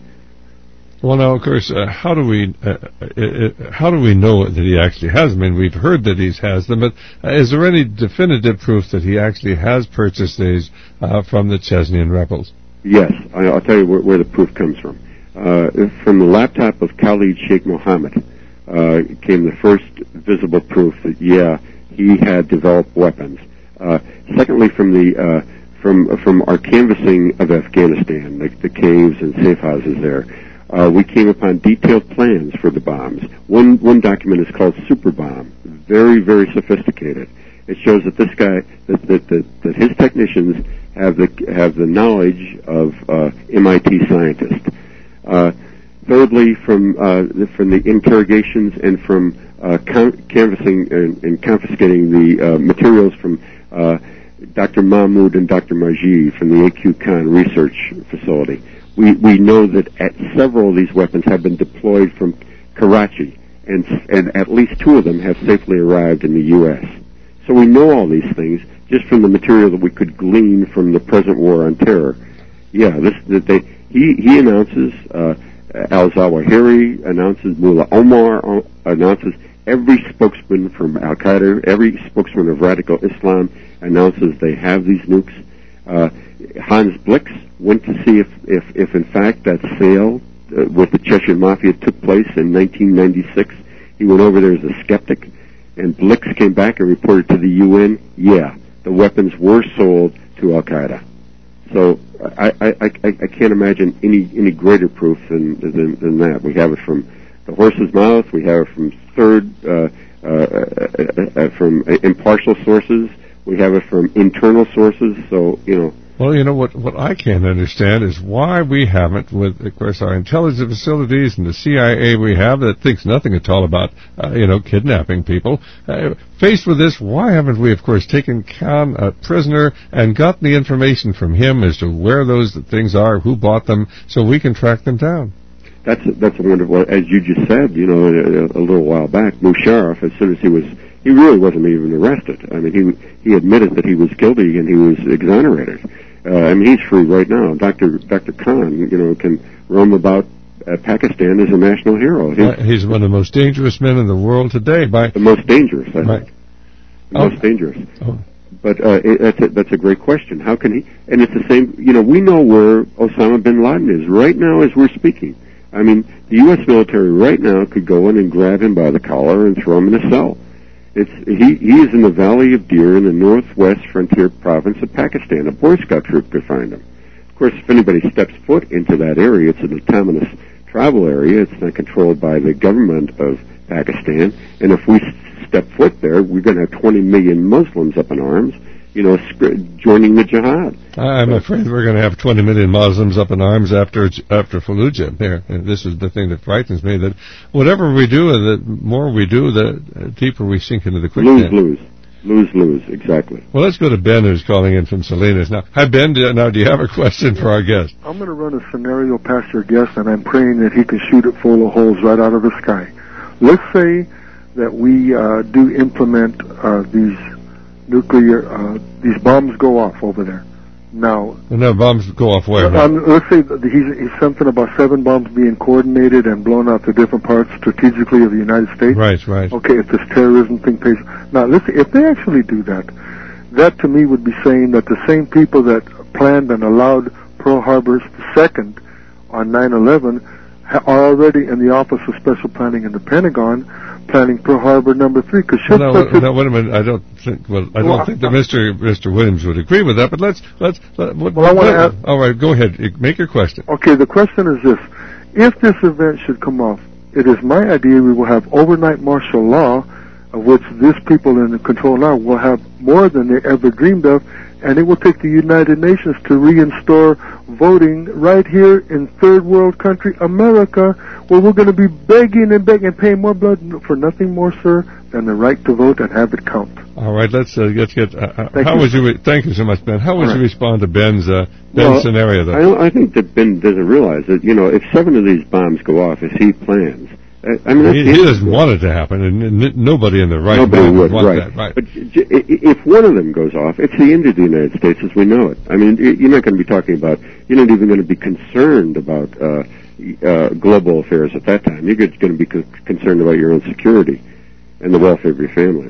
Well, now, of course, uh, how do we uh, uh, how do we know that he actually has them? I mean, we've heard that he has them, but uh, is there any definitive proof that he actually has purchased these uh, from the Chechenian rebels? Yes, I, I'll tell you where, where the proof comes from. Uh, from the laptop of Khalid Sheikh Mohammed uh, came the first visible proof that, yeah, he had developed weapons. Uh, secondly, from the uh, from from our canvassing of Afghanistan, the, the caves and safe houses there, uh, we came upon detailed plans for the bombs. One one document is called Super Bomb, very very sophisticated. It shows that this guy, that that that, that his technicians have the have the knowledge of uh, M I T scientists. Uh, thirdly, from uh, the, from the interrogations and from uh, con- canvassing and, and confiscating the uh, materials from uh, Doctor Mahmoud and Doctor Majid from the A Q Khan research facility, we we know that at several of these weapons have been deployed from Karachi, and and at least two of them have safely arrived in the U S. So we know all these things just from the material that we could glean from the present war on terror. Yeah, this that they. He, he announces, uh, Al-Zawahiri announces, Mullah Omar announces, every spokesman from Al-Qaeda, every spokesman of radical Islam announces they have these nukes. Uh, Hans Blix went to see if, if, if in fact that sale uh, with the Chechen Mafia took place in nineteen ninety-six. He went over there as a skeptic, and Blix came back and reported to the U N, yeah, the weapons were sold to Al-Qaeda. So I, I, I, I can't imagine any, any greater proof than, than than that. We have it from the horse's mouth. We have it from third, uh, uh, uh, uh, from impartial sources. We have it from internal sources. So you know, Well, you know, what, what I can't understand is why we haven't, with, of course, our intelligence facilities and the C I A we have that thinks nothing at all about, uh, you know, kidnapping people. Uh, faced with this, why haven't we, of course, taken Khan a prisoner and gotten the information from him as to where those things are, who bought them, so we can track them down? That's that's wonderful. As you just said, you know, a, a little while back, Musharraf, as soon as he was, he really wasn't even arrested. I mean, he he admitted that he was guilty and he was exonerated. Uh, I mean, he's free right now. Doctor Doctor Khan, you know, can roam about uh, Pakistan as a national hero. He's, uh, he's one of the most dangerous men in the world today. By the most dangerous, I right. think. The oh. most dangerous. Oh. But uh, it, that's a, that's a great question. How can he? And it's the same. You know, we know where Osama bin Laden is right now as we're speaking. I mean, the U S military right now could go in and grab him by the collar and throw him in a cell. It's he, he is in the Valley of Deer in the northwest frontier province of Pakistan. A Boy Scout troop could find him. Of course, if anybody steps foot into that area, it's an autonomous tribal area. It's not controlled by the government of Pakistan. And if we step foot there, we're going to have twenty million Muslims up in arms, you know, joining the jihad. I'm afraid we're going to have twenty million Muslims up in arms after after Fallujah. There, and this is the thing that frightens me, that whatever we do, the more we do, the deeper we sink into the quicksand. Lose, lose. Lose, lose, exactly. Well, let's go to Ben, who's calling in from Salinas. Now, hi, Ben. Do, now, do you have a question for our guest? I'm going to run a scenario past your guest, and I'm praying that he can shoot it full of holes right out of the sky. Let's say that we uh, do implement uh, these nuclear, uh, these bombs go off over there. Now, and the bombs go off where? Um, let's say that he's, he's something about seven bombs being coordinated and blown out to different parts strategically of the United States. Right, right. Okay, if this terrorism thing pays. Now, listen, if they actually do that, that to me would be saying that the same people that planned and allowed Pearl Harbor second on nine eleven ha- are already in the Office of Special Planning in the Pentagon planning Pearl Harbor number three. Cause well, no, well, no, wait a minute. I don't think. Well, I don't well, think that Mister Mister Williams would agree with that. But let's let's. Let, what, well, I want to ask. All right, go ahead. Make your question. Okay, the question is this: if this event should come off, it is my idea we will have overnight martial law, of which these people in control now will have more than they ever dreamed of, and it will take the United Nations to reinstore voting right here in third world country America, where we're going to be begging and begging and paying more blood for nothing more, sir, than the right to vote and have it count. All right, let's uh, let's get. Uh, thank how you. would you? Re- thank you so much, Ben. How would right. you respond to Ben's uh, Ben's well, scenario? Though? I, I think that Ben doesn't realize that, you know, if seven of these bombs go off as he plans. I mean, he, he doesn't want it to happen, and n- nobody in the right nobody mind would, would want right. that. Right. But j- if one of them goes off, it's the end of the United States as we know it. I mean, you're not going to be talking about, you're not even going to be concerned about uh, uh, global affairs at that time. You're going to be co- concerned about your own security and the welfare of your families.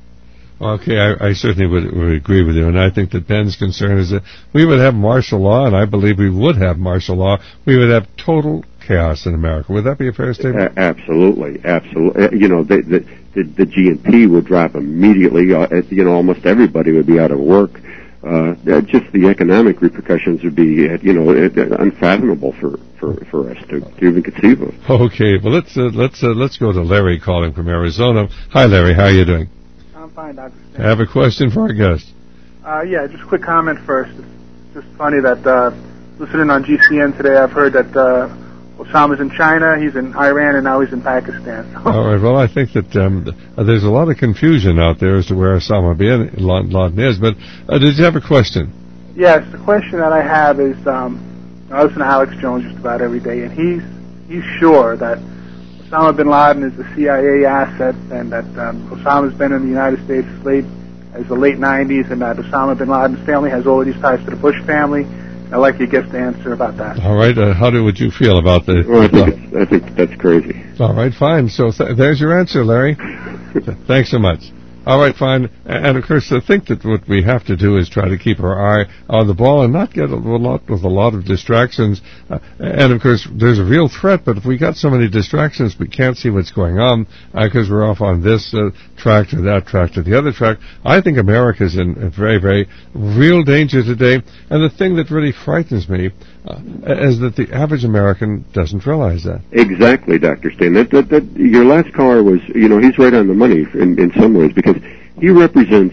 Okay, I, I certainly would, would agree with you, and I think that Ben's concern is that we would have martial law, and I believe we would have martial law. We would have total chaos in America. Would that be a fair statement? Uh, absolutely, absolutely. Uh, you know, the, the, the, the G N P would drop immediately. Uh, you know, almost everybody would be out of work. Uh, just the economic repercussions would be, uh, you know, uh, unfathomable for, for, for us to, to even conceive of. Okay, well let's uh, let's uh, let's go to Larry calling from Arizona. Hi, Larry. How are you doing? I'm fine, Doctor I have a question for our guest. Uh, yeah, just a quick comment first. It's just funny that uh, listening on G C N today, I've heard that uh, Osama's in China, he's in Iran, and now he's in Pakistan. All right. Well, I think that um, there's a lot of confusion out there as to where Osama bin Laden is. But uh, did you have a question? Yes. The question that I have is, um, I listen to Alex Jones just about every day, and he's he's sure that Osama bin Laden is a C I A asset, and that um, Osama's been in the United States as late as the late nineties, and that Osama bin Laden's family has all of these ties to the Bush family. I'd like your guest to answer about that. All right. Uh, how do would you feel about the? Well, I think it's, I think that's crazy. All right, fine. So th- there's your answer, Larry. Thanks so much. All right, fine. And, of course, I think that what we have to do is try to keep our eye on the ball and not get a lot with a lot of distractions. Uh, and, of course, there's a real threat, but if we got so many distractions, we can't see what's going on because uh, we're off on this uh, track to that track to the other track. I think America's in a very, very real danger today. And the thing that really frightens me uh, is that the average American doesn't realize that. Exactly, Doctor Stan. That, that, that, your last caller was, you know, he's right on the money in, in some ways, because he represents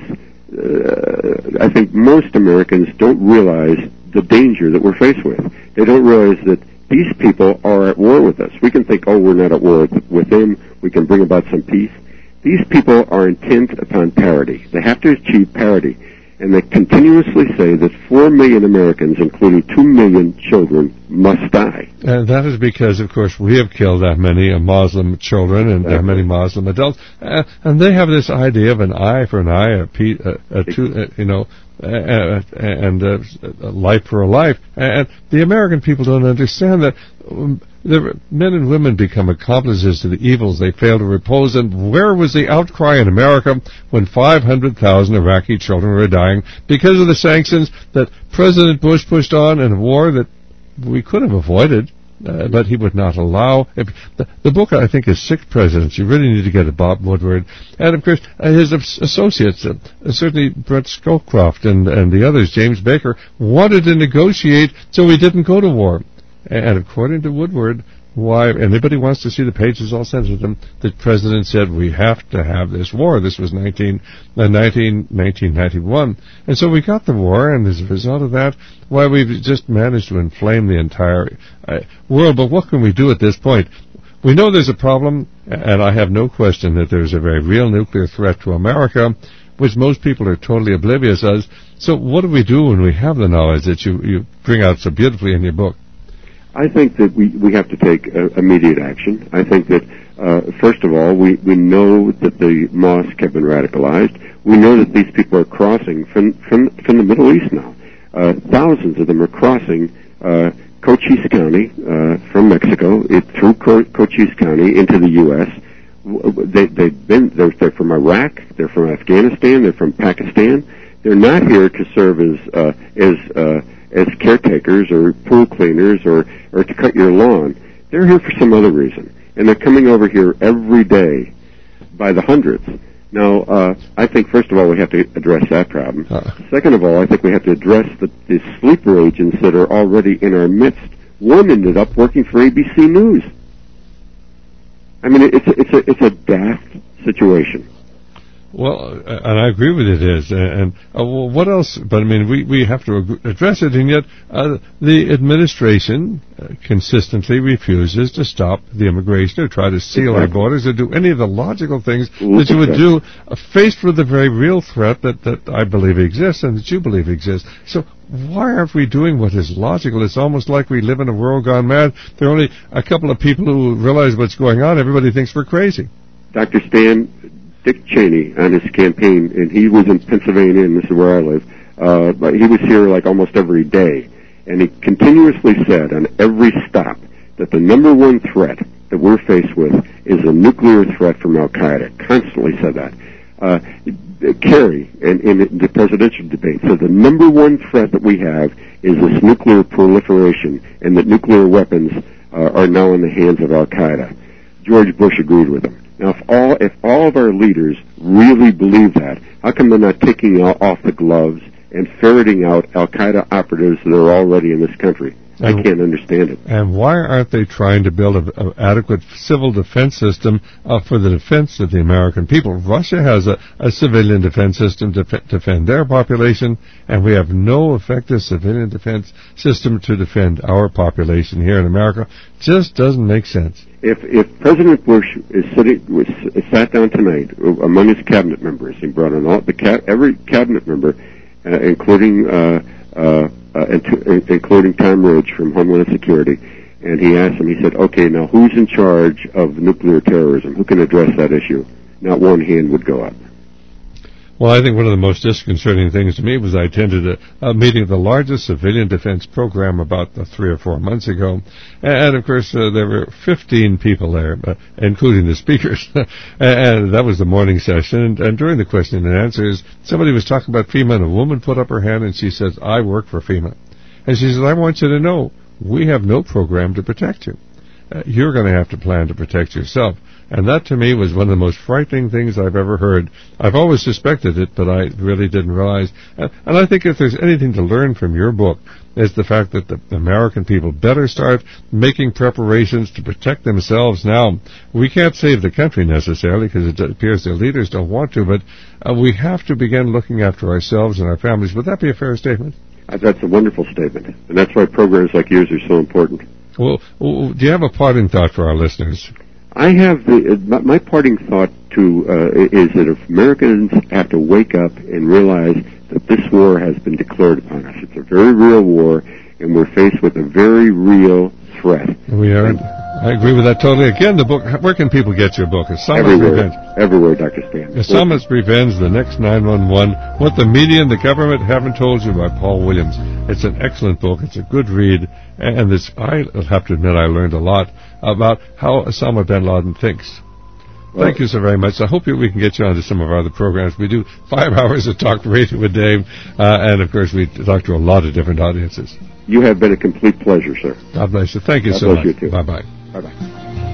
uh, I think most Americans don't realize the danger that we're faced with. They don't realize that these people are at war with us. We can think, oh, we're not at war with them. We can bring about some peace. These people are intent upon parity. They have to achieve parity. And they continuously say that four million Americans, including two million children, must die. And that is because, of course, we have killed that many Muslim children and exactly. that many Muslim adults. Uh, and they have this idea of an eye for an eye, a, pe- a, a two, uh, you know, uh, and uh, a life for a life. And the American people don't understand that. Um, The men and women become accomplices to the evils they fail to repose. And where was the outcry in America when five hundred thousand Iraqi children were dying because of the sanctions that President Bush pushed on in a war that we could have avoided, uh, but he would not allow? If, the, the book, I think, is Six Presidents. You really need to get it, Bob Woodward. And, of course, uh, his associates, uh, certainly Brett Scowcroft and, and the others, James Baker, wanted to negotiate so we didn't go to war. And according to Woodward, why anybody wants to see the pages all sent to them, the president said we have to have this war. This was nineteen, uh, nineteen, nineteen ninety-one. And so we got the war, and as a result of that, why we've just managed to inflame the entire uh, world. But what can we do at this point? We know there's a problem, and I have no question that there's a very real nuclear threat to America, which most people are totally oblivious of. So what do we do when we have the knowledge that you, you bring out so beautifully in your book? I think that we, we have to take uh, immediate action. I think that, uh, first of all, we, we know that the mosques have been radicalized. We know that these people are crossing from, from, from the Middle East now. Uh, thousands of them are crossing uh, Cochise County uh, from Mexico it, through Co- Cochise County into the U S They, they've been, they're, they're from Iraq, they're from Afghanistan, they're from Pakistan. They're not here to serve as, uh, as, uh, as caretakers or pool cleaners or, or to cut your lawn. They're here for some other reason. And they're coming over here every day by the hundreds. Now, uh, I think, first of all, we have to address that problem. Uh. Second of all, I think we have to address the, the sleeper agents that are already in our midst. One ended up working for A B C News. I mean, it's a, it's a, it's a daft situation. Well, and I agree with it is, and uh, well, what else? But I mean, we, we have to address it, and yet uh, the administration uh, consistently refuses to stop the immigration or try to seal exactly. our borders or do any of the logical things that you would do uh, faced with the very real threat that, that I believe exists and that you believe exists. So why aren't we doing what is logical? It's almost like we live in a world gone mad. There are only a couple of people who realize what's going on. Everybody thinks we're crazy. Doctor Stan, Dick Cheney on his campaign, and he was in Pennsylvania, and this is where I live, uh, but he was here like almost every day, and he continuously said on every stop that the number one threat that we're faced with is a nuclear threat from Al-Qaeda. Constantly said that. Uh, Kerry, in, in the presidential debate, said the number one threat that we have is this nuclear proliferation, and that nuclear weapons uh, are now in the hands of Al-Qaeda. George Bush agreed with him. Now, if all if all of our leaders really believe that, how come they're not taking off the gloves and ferreting out Al-Qaeda operatives that are already in this country? I can't understand it. And why aren't they trying to build an adequate civil defense system uh, for the defense of the American people? Russia has a, a civilian defense system to f- defend their population, and we have no effective civilian defense system to defend our population here in America. Just doesn't make sense. If if President Bush is sitting was sat down tonight among his cabinet members, he brought in all the ca- every cabinet member, uh, including. Uh, uh, Uh, including Tom Ridge from Homeland Security, and he asked him, he said, okay, now who's in charge of nuclear terrorism? Who can address that issue? Not one hand would go up. Well, I think one of the most disconcerting things to me was I attended a, a meeting of the largest civilian defense program about uh, three or four months ago. And, of course, uh, there were fifteen people there, uh, including the speakers. And that was the morning session. And, and during the question and answers, somebody was talking about FEMA, and a woman put up her hand, and she says, I work for FEMA. And she says, I want you to know, we have no program to protect you. Uh, you're going to have to plan to protect yourself. And that, to me, was one of the most frightening things I've ever heard. I've always suspected it, but I really didn't realize. And I think if there's anything to learn from your book, is the fact that the American people better start making preparations to protect themselves now. We can't save the country necessarily, because it appears their leaders don't want to, but uh, we have to begin looking after ourselves and our families. Would that be a fair statement? Uh, that's a wonderful statement, and that's why programs like yours are so important. Well, do you have a parting thought for our listeners? I have the, my, my parting thought to uh, is that if Americans have to wake up and realize that this war has been declared upon us. It's a very real war, and we're faced with a very real threat. We are. And I agree with that totally. Again, the book. Where can people get your book? Islamic everywhere, Revenge. Everywhere, Doctor Stan. Islamic Revenge: The Next nine one one. What the media and the government haven't told you, by Paul Williams. It's an excellent book. It's a good read, and this. I have to admit, I learned a lot about how Osama bin Laden thinks. Well, thank you so very much. I hope we can get you onto some of our other programs. We do five hours of talk radio with Dave, uh, and of course we talk to a lot of different audiences. You have been a complete pleasure, sir. God bless you. Thank you God so bless much. You too. Bye-bye. Bye-bye.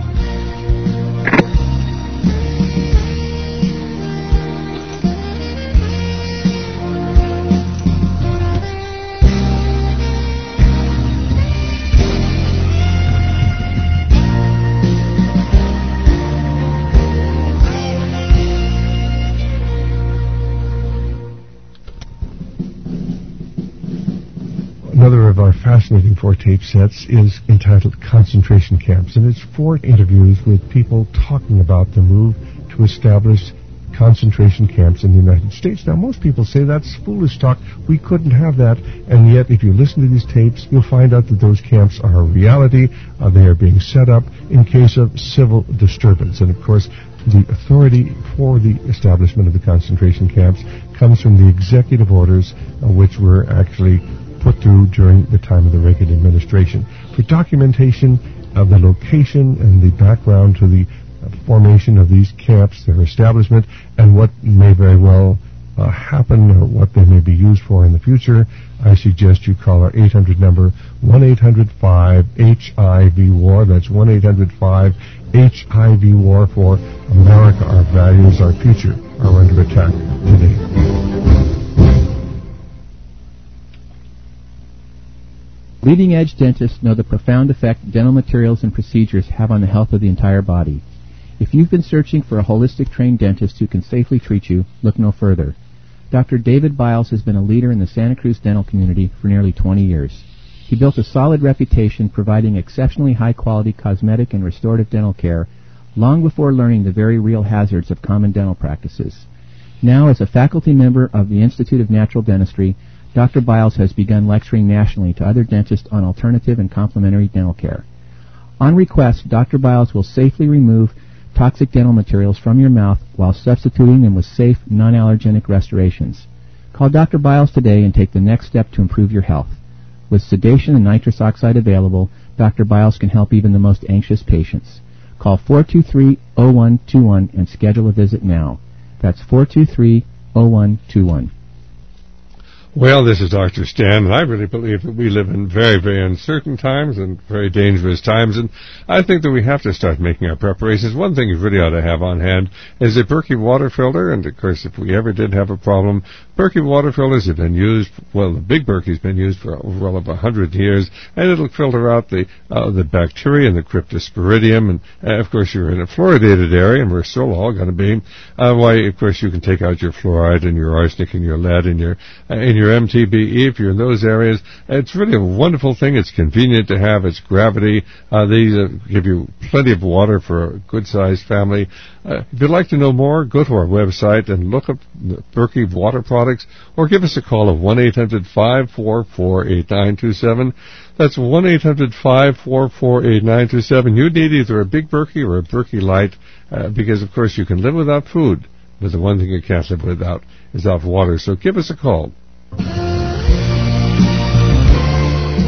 Another of our fascinating four tape sets is entitled Concentration Camps, and it's four interviews with people talking about the move to establish concentration camps in the United States. Now, most people say that's foolish talk. We couldn't have that, and yet if you listen to these tapes, you'll find out that those camps are a reality. Uh, they are being set up in case of civil disturbance, and of course, the authority for the establishment of the concentration camps comes from the executive orders, uh, which were actually put through during the time of the Reagan administration. For documentation of the location and the background to the uh, formation of these camps, their establishment, and what may very well uh, happen or what they may be used for in the future, I suggest you call our eight hundred number, one eight hundred five H I V war. That's one eight hundred five H I V war for America. Our values, our future are under attack today. Leading-edge dentists know the profound effect dental materials and procedures have on the health of the entire body. If you've been searching for a holistic trained dentist who can safely treat you, look no further. Doctor David Biles has been a leader in the Santa Cruz dental community for nearly twenty years. He built a solid reputation providing exceptionally high-quality cosmetic and restorative dental care long before learning the very real hazards of common dental practices. Now, as a faculty member of the Institute of Natural Dentistry, Doctor Biles has begun lecturing nationally to other dentists on alternative and complementary dental care. On request, Doctor Biles will safely remove toxic dental materials from your mouth while substituting them with safe, non-allergenic restorations. Call Doctor Biles today and take the next step to improve your health. With sedation and nitrous oxide available, Doctor Biles can help even the most anxious patients. Call four two three, zero one two one and schedule a visit now. That's four two three, zero one two one. Well, this is Doctor Stan, and I really believe that we live in very, very uncertain times and very dangerous times, and I think that we have to start making our preparations. One thing you really ought to have on hand is a Berkey water filter, and of course, if we ever did have a problem, Berkey water filters have been used, well, the big Berkey's been used for well over a hundred years, and it'll filter out the uh, the bacteria and the cryptosporidium, and uh, of course, you're in a fluoridated area, and we're still all going to be. Uh, why, of course, you can take out your fluoride and your arsenic and your lead and your uh, and your M T B E if you're in those areas. It's really a wonderful thing. It's convenient to have. It's gravity. Uh, these uh, give you plenty of water for a good-sized family. Uh, if you'd like to know more, go to our website and look up Berkey water products, or give us a call of one eight hundred five four four eight nine two seven. That's one eight hundred five four four eight nine two seven. You need either a big Berkey or a Berkey Light, uh, because, of course, you can live without food, but the one thing you can't live without is without water. So give us a call.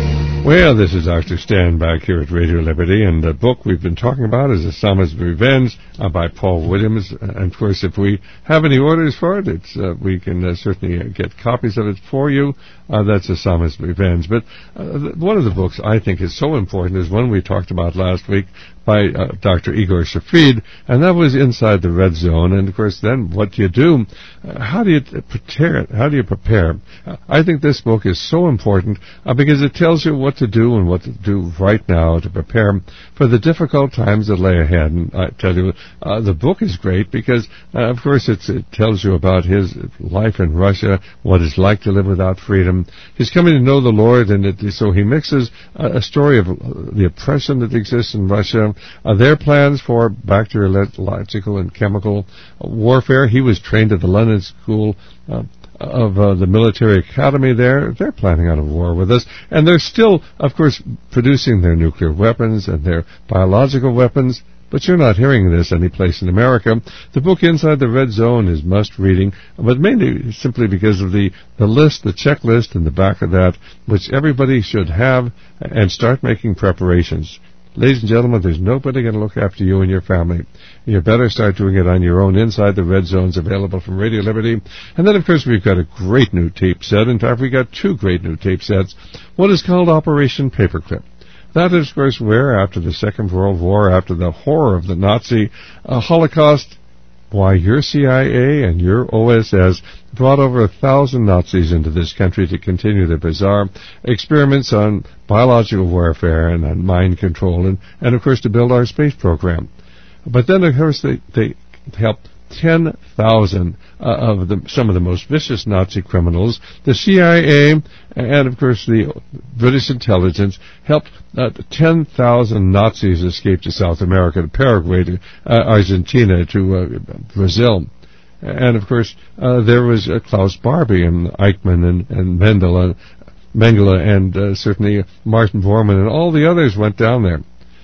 Well, this is Doctor Stan back here at Radio Liberty, and the book we've been talking about is A Psalmist's Revenge uh, by Paul Williams. And, of course, if we have any orders for it, it's, uh, we can uh, certainly uh, get copies of it for you. Uh, that's A Psalmist's Revenge. But uh, one of the books I think is so important is one we talked about last week by uh, Doctor Igor Shafrid, and that was Inside the Red Zone. And, of course, then what do you do? Uh, how do you prepare? How do you prepare? Uh, I think this book is so important uh, because it tells you what to do and what to do right now to prepare for the difficult times that lay ahead. And I tell you, uh, the book is great because, uh, of course, it's, it tells you about his life in Russia, what it's like to live without freedom. He's coming to know the Lord, and it, so he mixes uh, a story of uh, the oppression that exists in Russia, uh, their plans for bacteriological and chemical uh, warfare. He was trained at the London School uh, of uh, the military academy there. They're planning on a war with us, and they're still, of course, producing their nuclear weapons and their biological weapons, but you're not hearing this anyplace in America. The book Inside the Red Zone is must-reading, but mainly simply because of the, the list, the checklist in the back of that, which everybody should have and start making preparations. Ladies and gentlemen, there's nobody going to look after you and your family. You better start doing it on your own. Inside the Red Zone's available from Radio Liberty. And then, of course, we've got a great new tape set. In fact, we've got two great new tape sets. One is called Operation Paperclip. That is, of course, where, after the Second World War, after the horror of the Nazi uh, Holocaust, why your C I A and your O S S brought over a thousand Nazis into this country to continue their bizarre experiments on biological warfare and on mind control, and, and of course, to build our space program. But then, of course, they, they helped ten thousand uh, of the, some of the most vicious Nazi criminals. The C I A and, of course, the British intelligence helped uh, ten thousand Nazis escape to South America, to Paraguay, to uh, Argentina, to uh, Brazil. And, of course, uh, there was uh, Klaus Barbie and Eichmann and, and Mendele, Mengele and uh, certainly Martin Bormann and all the others went down there.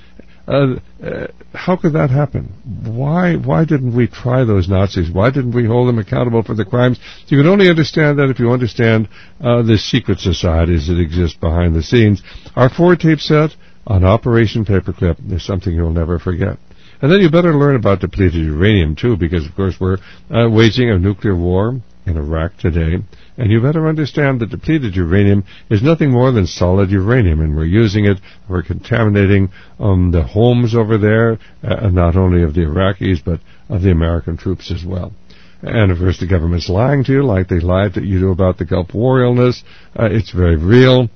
Uh, uh, how could that happen? Why why didn't we try those Nazis? Why didn't we hold them accountable for the crimes? You can only understand that if you understand uh, the secret societies that exist behind the scenes. Our four-tape set on Operation Paperclip is something you'll never forget. And then you better learn about depleted uranium, too, because, of course, we're uh, waging a nuclear war in Iraq today. And you better understand that depleted uranium is nothing more than solid uranium, and we're using it, we're contaminating um, the homes over there, uh, not only of the Iraqis, but of the American troops as well. And, of course, the government's lying to you like they lied to you about the Gulf War illness. Uh, it's very real.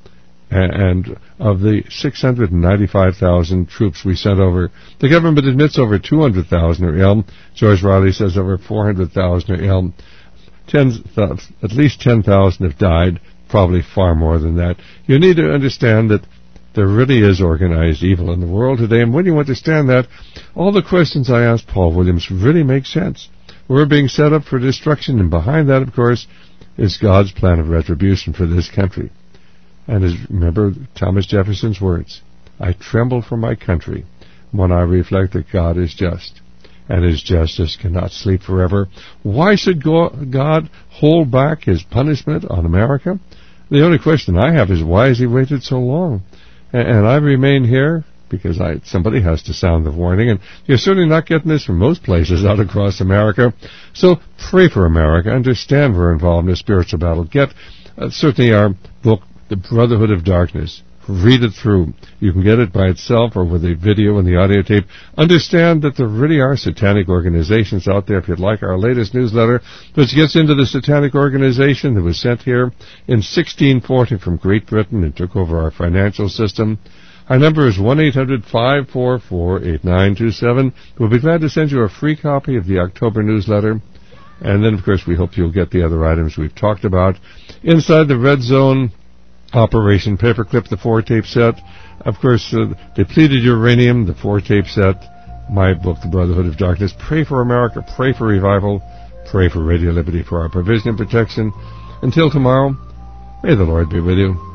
And of the six hundred ninety-five thousand troops we sent over, the government admits over two hundred thousand are ill. George Riley says over four hundred thousand are ill. Ten, at least ten thousand have died, probably far more than that. You need to understand that there really is organized evil in the world today, and when you understand that, all the questions I asked Paul Williams really make sense. We're being set up for destruction, and behind that, of course, is God's plan of retribution for this country. And as, remember Thomas Jefferson's words, I tremble for my country when I reflect that God is just, and his justice cannot sleep forever. Why should God hold back his punishment on America? The only question I have is, why has he waited so long? And I remain here because I, somebody has to sound the warning, and you're certainly not getting this from most places out across America. So pray for America. Understand we're involved in a spiritual battle. Get uh, certainly our book, The Brotherhood of Darkness. Read it through. You can get it by itself or with a video and the audio tape. Understand that there really are satanic organizations out there. If you'd like our latest newsletter, which gets into the satanic organization that was sent here in sixteen forty from Great Britain and took over our financial system. Our number is one eight hundred five four four eight nine two seven. We'll be glad to send you a free copy of the October newsletter. And then, of course, we hope you'll get the other items we've talked about. Inside the Red Zone, Operation Paperclip, the four-tape set. Of course, uh, depleted uranium, the four-tape set. My book, The Brotherhood of Darkness. Pray for America. Pray for revival. Pray for Radio Liberty for our provision and protection. Until tomorrow, may the Lord be with you.